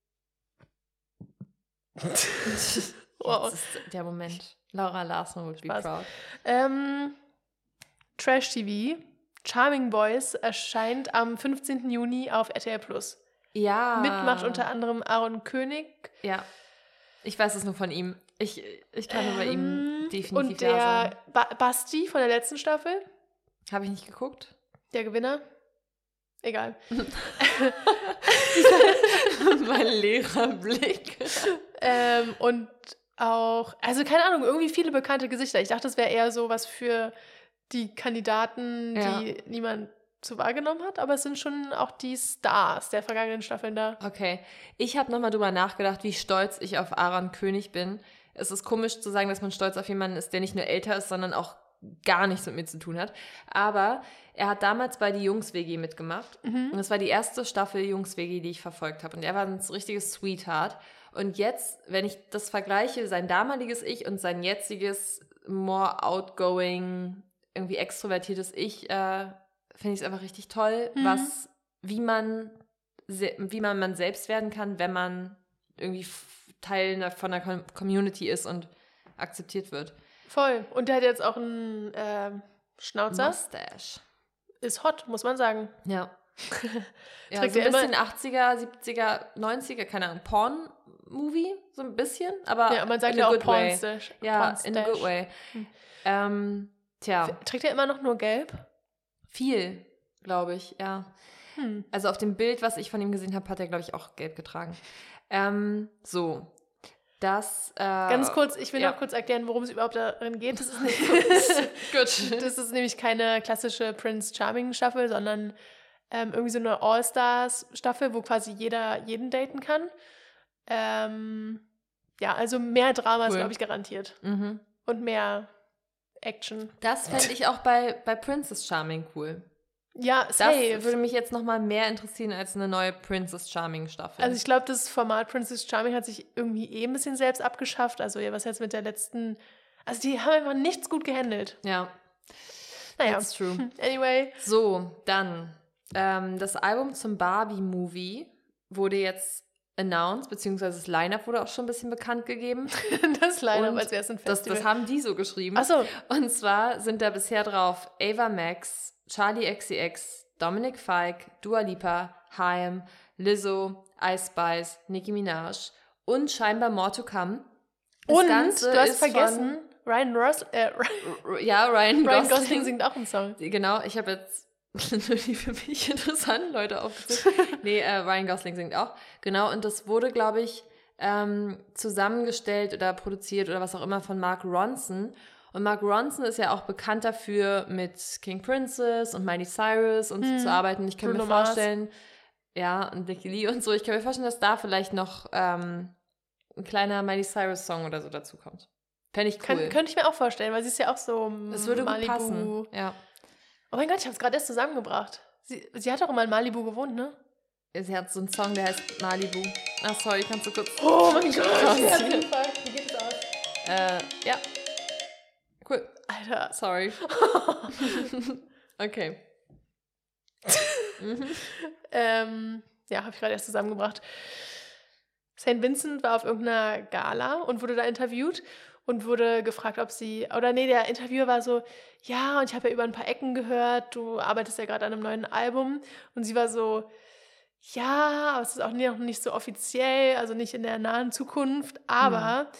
Wow. Das ist der Moment. Laura Larson would be proud. Trash TV. Charming Boys erscheint am 15. Juni auf RTL Plus. Ja. Mitmacht unter anderem Aaron König. Ja. Ich weiß es nur von ihm. Ich kann nur bei ihm definitiv und der Basti von der letzten Staffel. Habe ich nicht geguckt. Der Gewinner. Egal. Mein leerer Blick. Und auch, also keine Ahnung, irgendwie viele bekannte Gesichter. Ich dachte, das wäre eher so was für die Kandidaten, die niemand so wahrgenommen hat, aber es sind schon auch die Stars der vergangenen Staffeln da. Okay, ich habe nochmal drüber nachgedacht, wie stolz ich auf Aaron König bin. Es ist komisch zu sagen, dass man stolz auf jemanden ist, der nicht nur älter ist, sondern auch gar nichts mit mir zu tun hat. Aber er hat damals bei die Jungs-WG mitgemacht. Und das war die erste Staffel Jungs-WG, die ich verfolgt habe. Und er war ein richtiges Sweetheart. Und jetzt, wenn ich das vergleiche, sein damaliges Ich und sein jetziges more outgoing, irgendwie extrovertiertes Ich, finde ich es einfach richtig toll, wie man selbst werden kann, wenn man irgendwie Teil von einer Community ist und akzeptiert wird. Voll. Und der hat jetzt auch einen Schnauzer. Mustache. Ist hot, muss man sagen. Ja. Ja, Trägt so ein er bisschen 80er, 70er, 90er, keine Ahnung, Porn-Movie, so ein bisschen, aber ja, man sagt in a ja auch good way. Pornstash. Ja, in a good way. Tja. Trägt er immer noch nur gelb? Viel, glaube ich, ja. Also auf dem Bild, was ich von ihm gesehen habe, hat er, glaube ich, auch gelb getragen. So. Das, ganz kurz, ich will noch kurz erklären, worum es überhaupt darin geht. Das ist nicht, Gut. Das ist nämlich keine klassische Prince Charming Staffel, sondern irgendwie so eine All-Stars-Staffel, wo quasi jeder jeden daten kann. Ja, also mehr Drama ist, glaube ich, garantiert. Und mehr Action. Das fände ich auch bei Princess Charming cool. Ja, safe. Das würde mich jetzt nochmal mehr interessieren als eine neue Princess Charming Staffel. Also ich glaube, das Format Princess Charming hat sich irgendwie ein bisschen selbst abgeschafft. Also ja, was jetzt mit der letzten... Also die haben einfach nichts gut gehandelt. Ja. Naja. That's true. Anyway. So, dann. Das Album zum Barbie-Movie wurde jetzt announced, beziehungsweise das Line-Up wurde auch schon ein bisschen bekannt gegeben. Das Line-Up, als wäre es ein Festival. Das haben die so geschrieben. Ach so. Und zwar sind da bisher drauf Ava Max, Charli XCX, Dominic Fike, Dua Lipa, Haim, Lizzo, Ice Spice, Nicki Minaj und scheinbar more to come. Das und Ganze du hast ist vergessen, Ryan Gosling singt auch einen Song. Genau, ich habe jetzt nur die für mich interessanten Leute aufgezählt. Nee, Ryan Gosling singt auch. Genau, und das wurde, glaube ich, zusammengestellt oder produziert oder was auch immer von Mark Ronson. Und Mark Ronson ist ja auch bekannt dafür, mit King Princess und Miley Cyrus und so zu arbeiten. Ich kann mir vorstellen, ja, und Nicki Lee und so, ich kann mir vorstellen, dass da vielleicht noch ein kleiner Miley Cyrus-Song oder so dazu kommt. Fände ich cool. Könnte ich mir auch vorstellen, weil sie ist ja auch so es würde Malibu. Gut passen. Ja. Oh mein Gott, ich habe es gerade erst zusammengebracht. Sie hat doch mal in Malibu gewohnt, ne? Sie hat so einen Song, der heißt Malibu. Ach, sorry, kannst du kurz... Oh mein Gott, auf jeden Fall. Wie geht es aus? Ja. Cool. Alter. Sorry. Okay. Ja, habe ich gerade erst zusammengebracht. St. Vincent war auf irgendeiner Gala und wurde da interviewt und wurde gefragt, ob sie, oder nee, der Interviewer war so, ja, und ich habe ja über ein paar Ecken gehört, du arbeitest ja gerade an einem neuen Album. Und sie war so, ja, aber es ist auch noch nicht so offiziell, also nicht in der nahen Zukunft, aber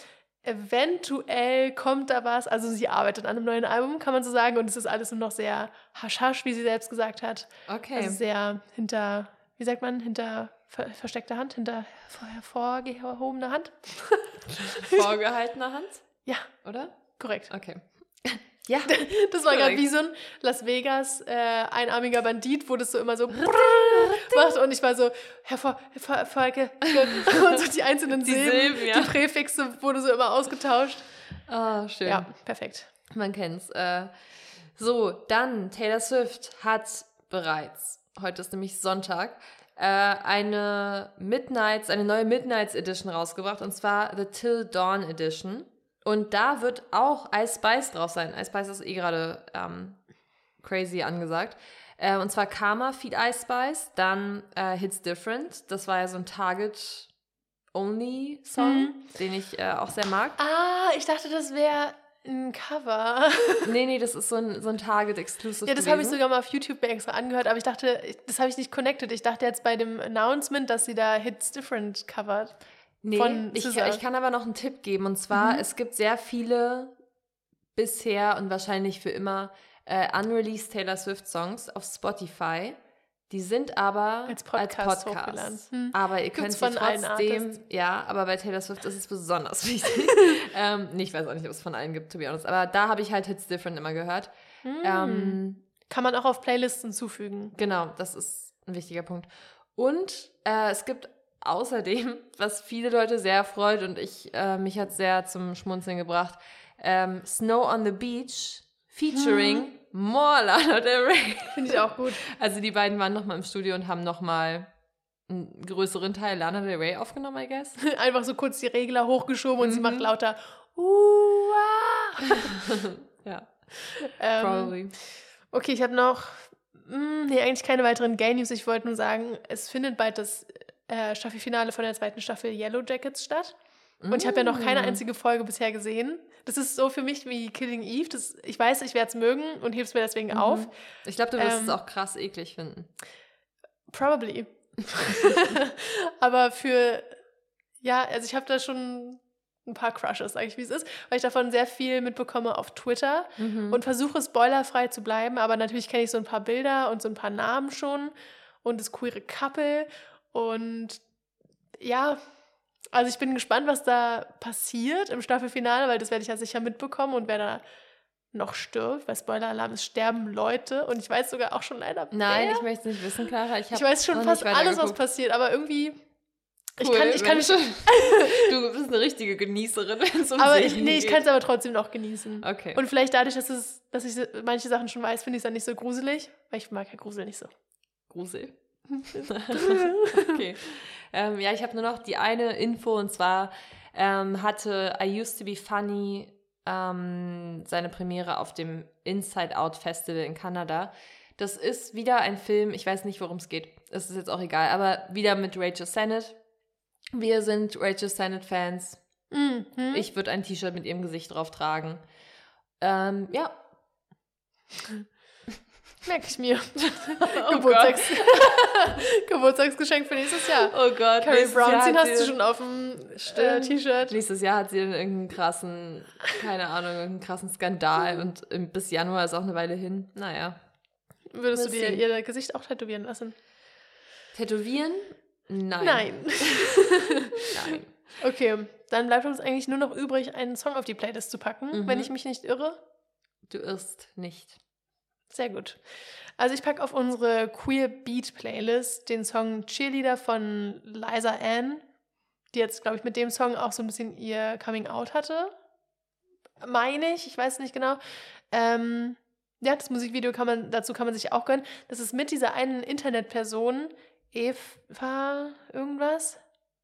eventuell kommt da was. Also sie arbeitet an einem neuen Album, kann man so sagen. Und es ist alles nur noch sehr hasch-hasch, wie sie selbst gesagt hat. Okay. Also sehr hinter, wie sagt man, hinter versteckter Hand, hinter hervorgehobener Hand. Vorgehaltener Hand? Ja. Oder? Korrekt. Okay. Ja. Das war gerade wie so ein Las Vegas einarmiger Bandit, wo das so immer so macht und ich war so Folge und so die einzelnen Silben, ja. die Präfixe wurde so immer ausgetauscht. Ah, schön. Ja, perfekt. Man kennt's. So, dann Taylor Swift hat bereits, heute ist nämlich Sonntag, eine neue Midnights Edition rausgebracht und zwar The Till Dawn Edition. Und da wird auch Ice Spice drauf sein. Ice Spice ist gerade crazy angesagt. Und zwar Karma feat. Ice Spice, dann Hits Different. Das war ja so ein Target-Only-Song, den ich auch sehr mag. Ah, ich dachte, das wäre ein Cover. Nee, das ist so ein Target-Exclusive. Ja, das habe ich sogar mal auf YouTube mir extra angehört, aber ich dachte, das habe ich nicht connected. Ich dachte jetzt bei dem Announcement, dass sie da Hits Different covert. Nee, ich kann aber noch einen Tipp geben. Und zwar, es gibt sehr viele bisher und wahrscheinlich für immer unreleased Taylor Swift Songs auf Spotify. Die sind aber als Podcast. Aber ihr könnt sie trotzdem, ja, aber bei Taylor Swift ist es besonders wichtig. Ich weiß auch nicht, ob es von allen gibt, to be honest. Aber da habe ich halt Hits Different immer gehört. Kann man auch auf Playlists hinzufügen. Genau, das ist ein wichtiger Punkt. Und es gibt außerdem, was viele Leute sehr freut und mich hat sehr zum Schmunzeln gebracht, Snow on the Beach featuring more Lana Del Rey. Finde ich auch gut. Also die beiden waren nochmal im Studio und haben nochmal einen größeren Teil Lana Del Rey aufgenommen, I guess. Einfach so kurz die Regler hochgeschoben und sie macht lauter Ja, probably. Okay, ich habe noch eigentlich keine weiteren Gay-News. Ich wollte nur sagen, es findet bald das Staffelfinale von der 2. Staffel Yellow Jackets statt. Und ich habe ja noch keine einzige Folge bisher gesehen. Das ist so für mich wie Killing Eve. Ich weiß, ich werde es mögen und heb's mir deswegen auf. Ich glaube, du wirst es auch krass eklig finden. Probably. Aber also ich habe da schon ein paar Crushes, sage ich, wie es ist, weil ich davon sehr viel mitbekomme auf Twitter und versuche, spoilerfrei zu bleiben. Aber natürlich kenne ich so ein paar Bilder und so ein paar Namen schon und das queere Couple. Und ja, also ich bin gespannt, was da passiert im Staffelfinale, weil das werde ich ja sicher mitbekommen und wer da noch stirbt, weil Spoiler-Alarm, es sterben Leute und ich weiß sogar auch schon leider Nein, ich möchte es nicht wissen, Clara. Ich weiß schon fast alles, was passiert, aber irgendwie cool, ich kann nicht. Du bist eine richtige Genießerin, wenn es um Serien geht. Ich kann es aber trotzdem noch genießen. Okay. Und vielleicht dadurch, dass ich manche Sachen schon weiß, finde ich es dann nicht so gruselig, weil ich mag ja Grusel nicht so. Grusel? Okay. Ja, ich habe nur noch die eine Info und zwar hatte I Used to Be Funny seine Premiere auf dem Inside Out Festival in Kanada. Das ist wieder ein Film, ich weiß nicht, worum es geht. Es ist jetzt auch egal, aber wieder mit Rachel Sennett. Wir sind Rachel Sennett-Fans. Ich würde ein T-Shirt mit ihrem Gesicht drauf tragen. Ja. Merke ich mir. Oh Geburtstagsgeschenk für nächstes Jahr. Oh Gott. Carrie Brownstein hast du schon auf dem T-Shirt. Nächstes Jahr hat sie irgendeinen krassen, irgendeinen krassen Skandal und bis Januar ist auch eine Weile hin. Naja. Würdest du dir ihr Gesicht auch tätowieren lassen? Tätowieren? Nein. Nein. Okay, dann bleibt uns eigentlich nur noch übrig, einen Song auf die Playlist zu packen, wenn ich mich nicht irre. Du irrst nicht. Sehr gut. Also ich packe auf unsere Queer Beat Playlist den Song Cheerleader von Liza Ann, die jetzt, glaube ich, mit dem Song auch so ein bisschen ihr Coming Out hatte. Meine ich weiß nicht genau. Ja, das Musikvideo dazu kann man sich auch gönnen. Das ist mit dieser einen Internetperson, Eva irgendwas.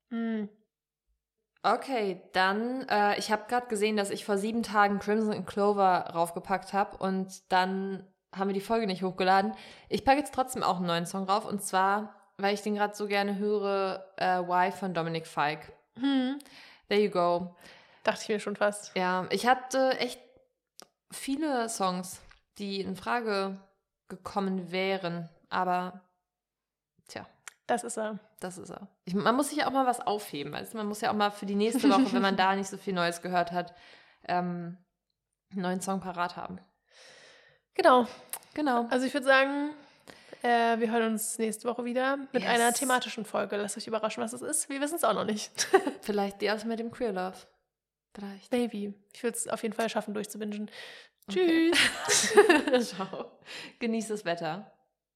Okay, dann, ich habe gerade gesehen, dass ich vor 7 Tagen Crimson Clover raufgepackt habe und dann haben wir die Folge nicht hochgeladen. Ich packe jetzt trotzdem auch einen neuen Song rauf und zwar, weil ich den gerade so gerne höre, Why von Dominic Fike. There you go. Dachte ich mir schon fast. Ja, ich hatte echt viele Songs, die in Frage gekommen wären, aber tja. Das ist er. Das ist er. man muss sich ja auch mal was aufheben. Also man muss ja auch mal für die nächste Woche, wenn man da nicht so viel Neues gehört hat, einen neuen Song parat haben. Genau. Genau. Also ich würde sagen, wir hören uns nächste Woche wieder mit einer thematischen Folge. Lasst euch überraschen, was es ist. Wir wissen es auch noch nicht. Vielleicht die aus mit dem Queer Love. Vielleicht. Maybe. Ich würde es auf jeden Fall schaffen, durchzubingen. Okay. Tschüss. Ciao. Genieß das Wetter.